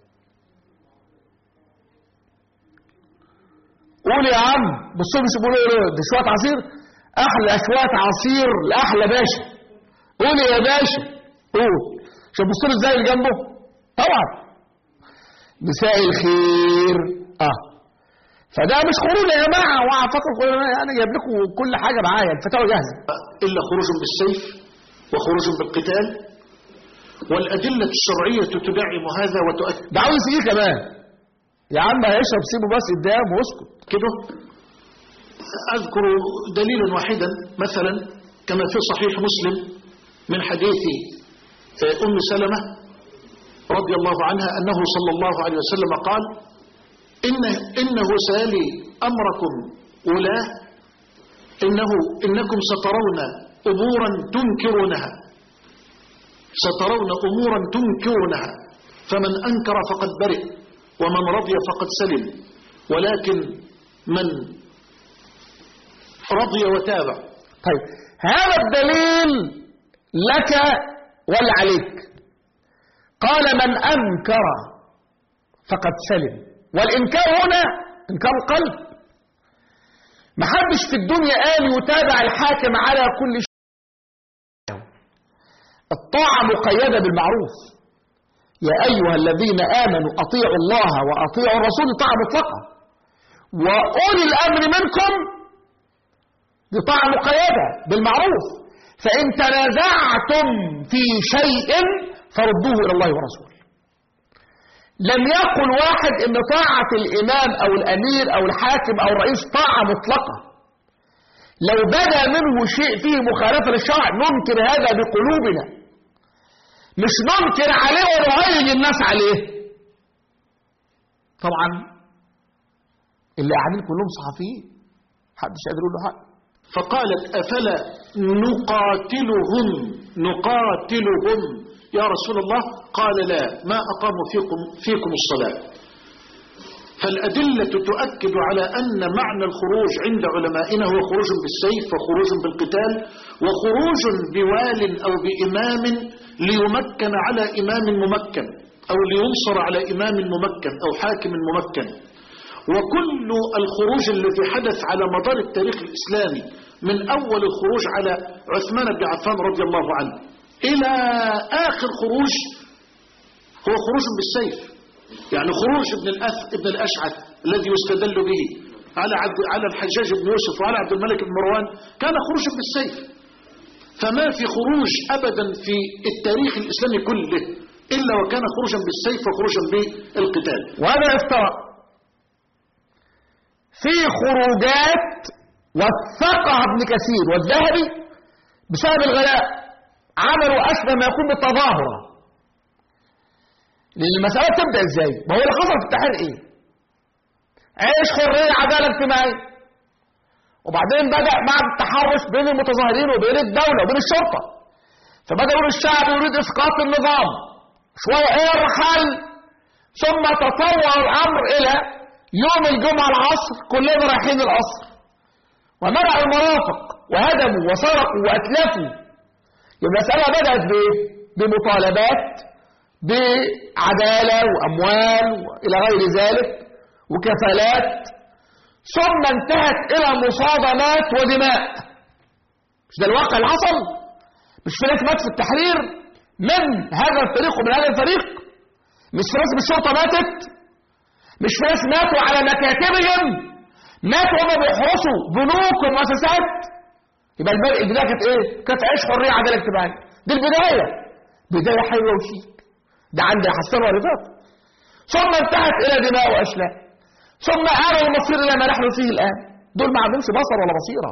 قول يا عم، بصوا مش بيقولوا ايه ده شويه عصير، احلى شويه عصير لاحلى باشا. قول يا باشا قول. شوف بصوا له ازاي اللي جنبه. طبعا مساء الخير. اه فده مش خروج يا جماعه، واعتقد انا جايب لكم كل حاجه معايا، الفتاوى جاهزه. الا خروج بالسيف وخروج بالقتال، والادله الشرعيه تدعم هذا وتؤكد. ده عاوز ايه كمان يا عم؟ هيشرب سيبه بس قدام واسكت كده. اذكر دليلا واحدا مثلا كما في صحيح مسلم من حديث ام سلمة رضي الله عنها انه صلى الله عليه وسلم قال إنه, إنه سالي أمركم أولاه إنه إنكم سترون أمورا تنكرونها سترون أمورا تنكرونها فمن أنكر فقد برئ ومن رضي فقد سلم، ولكن من رضي وتابع. طيب هذا الدليل لك ولا عليك؟ قال من أنكر فقد سلم، والإنكار هنا إنكار القلب. محدش في الدنيا قال يتابع الحاكم على كل شيء. الطاعة مقيدة بالمعروف. يا أيها الذين آمنوا أطيعوا الله وأطيعوا الرسول طاعة مطلقة، وأولي الأمر منكم دي طاعة مقيدة بالمعروف. فإن تنازعتم في شيء فردوه إلى الله ورسوله. لم يقل واحد ان طاعة الامام او الامير او الحاكم او الرئيس طاعة مطلقة. لو بدا منه شيء فيه مخالفة للشرع ننكر هذا بقلوبنا، مش ننكر عليه ونهيج الناس عليه. طبعا اللي قاعدين كلهم صحفيين محدش قادر يقول له حق. فقالت افلا نقاتلهم نقاتلهم يا رسول الله؟ قال لا، ما أقاموا فيكم, فيكم الصلاة. فالأدلة تؤكد على أن معنى الخروج عند علمائنا هو خروج بالسيف وخروج بالقتال وخروج بوال أو بإمام ليمكن على إمام ممكن أو لينصر على إمام ممكن أو حاكم ممكن. وكل الخروج الذي حدث على مدار التاريخ الإسلامي من أول الخروج على عثمان بن عفان رضي الله عنه إلى آخر خروج هو خروج بالسيف. يعني خروج ابن الأث ابن الأشعث الذي يستدل به على عبد على الحجاج بن يوسف وعلى عبد الملك بن مروان كان خروجا بالسيف. فما في خروج أبدا في التاريخ الإسلامي كله إلا وكان خروجا بالسيف وخروجا بالقتال. وهذا افتراء. في خروجات وثقها ابن كثير والذهبي بسبب الغلاء، عملوا أشبه ما يكون بالتظاهرة. لأن المسألة تبدأ إزاي؟ ما هو اللي حصل في التحرير إيه؟ عيش، حرية، عدالة اجتماعية. وبعدين بدأ مع التحرش بين المتظاهرين وبين الدولة وبين الشرطة، فبدأ يقول الشعب يريد إسقاط النظام، شوية ارحل، ثم تطور الأمر إلى يوم الجمعة العصر كلنا رايحين القصر، ومنعوا المرافق وهدموا وسرقوا وأتلفوا. يبقى المسألة بدأت بإيه؟ بمطالبات بعدالة وأموال وإلى غير ذلك وكفالات، ثم انتهت إلى مصادمات ودماء. مش ده الواقع اللي حصل؟ مش في ناس مات في التحرير من هذا الفريق ومن هذا الفريق؟ مش في ناس بالشرطة ماتت؟ مش في ناس ماتوا على مكاتبهم؟ ماتوا وهم بيحرسوا بنوك ومؤسسات؟ يبقى البداية كانت ايه؟ كانت عيش حرية عدالة اجتماعية. دي البداية، بداية حلوة وشيك، ده عند حسن ورضاك. ثم انتهت إلى دماء وأشلاء، ثم آل المصير إلى ما نحن فيه الآن. دول ما عندهمش بصر ولا بصيرة.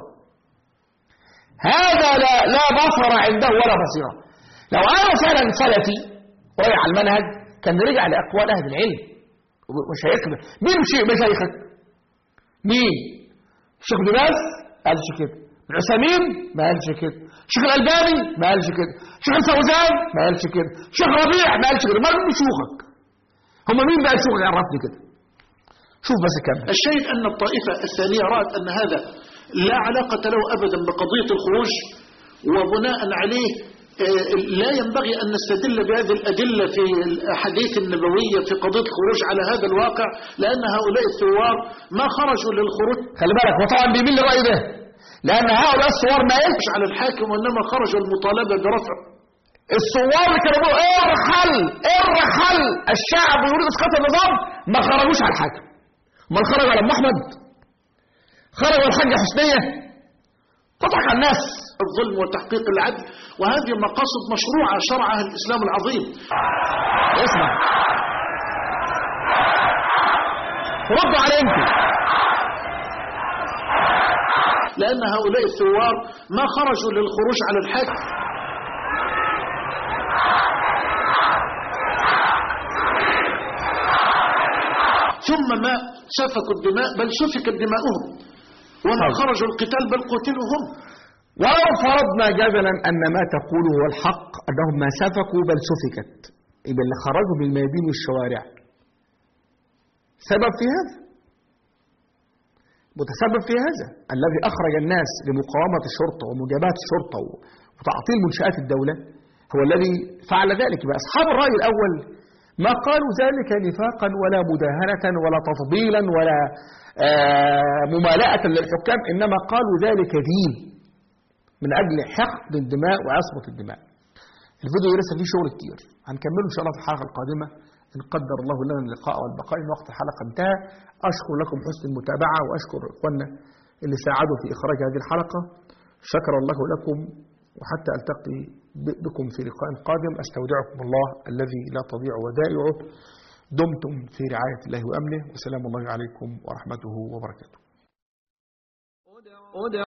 هذا لا لا بصر عنده ولا بصيرة. لو أنا فعلا سلفي رايح على المنهج كان رجع لأقوال أهل العلم ومشايخنا. مين مشايخك؟ مين؟ الشيخ ابن باز ما قالش كده، العثيمين ما قالش كده، الشيخ الألباني ما قالش كده، الشيخ الفوزان ما قالش كده، الشيخ ربيع ما قالش كده. ما مين شيوخك؟ هم مين بقى شيوخك؟ عرفني كده. شوف بس كمل. الشاهد أن الطائفة الثانية رأت أن هذا لا علاقة له أبدا بقضية الخروج، وبناء عليه لا ينبغي أن نستدل بهذه الأدلة في الأحاديث النبوية في قضية الخروج على هذا الواقع، لأن هؤلاء الثوار ما خرجوا للخروج. خلي بالك، وطبعا بيميل للرأي ده، لأن هؤلاء الثوار ما يلش على الحاكم، وإنما خرجوا المطالبة برفع. الثوار اللي كانوا بيقولوا ارحل ارحل الشعب يريد إسقاط النظام ما خرجوش على الحاكم. امال خرجوا على أم أحمد؟ خرجوا الحاجة حسنية؟ تضحك على الناس. الظلم وتحقيق العدل، وهذه مقاصد مشروعة شرعها الإسلام العظيم. اسمع، ردوا على انتوا. لأن هؤلاء الثوار ما خرجوا للخروج على الحاكم، ثم ما سفكوا الدماء بل سفكت دماؤهم، وما خرجوا القتال بل قتلوا هم. ولو فرضنا جدلا أن ما تقوله هو الحق، أنهم ما سفكوا بل سفكت، يبقى اللي خرجوا بالميادين والشوارع سبب في هذا، متسبب في هذا. الذي أخرج الناس لمقاومة الشرطة ومجابهة الشرطة وتعطيل منشآت الدولة هو الذي فعل ذلك. يبقى أصحاب الرأي الأول ما قالوا ذلك نفاقا ولا مداهنة ولا تفضيلا ولا آه ممالأة للحكام، إنما قالوا ذلك دين من أجل حقن الدماء وعصمة الدماء. الفيديو لسه فيه شغل كتير، هنكمله إن شاء الله في الحلقة القادمة إن قدر الله لنا اللقاء والبقاء. وقت الحلقة انتهى. أشكر لكم حسن المتابعة، وأشكر إخواننا اللي ساعدوا في إخراج هذه الحلقة. شكر الله لكم، وحتى ألتقي بكم في لقاء قادم أستودعكم الله الذي لا تضيع ودائعه. دمتم في رعاية الله وأمنه، وسلام الله عليكم ورحمته وبركاته.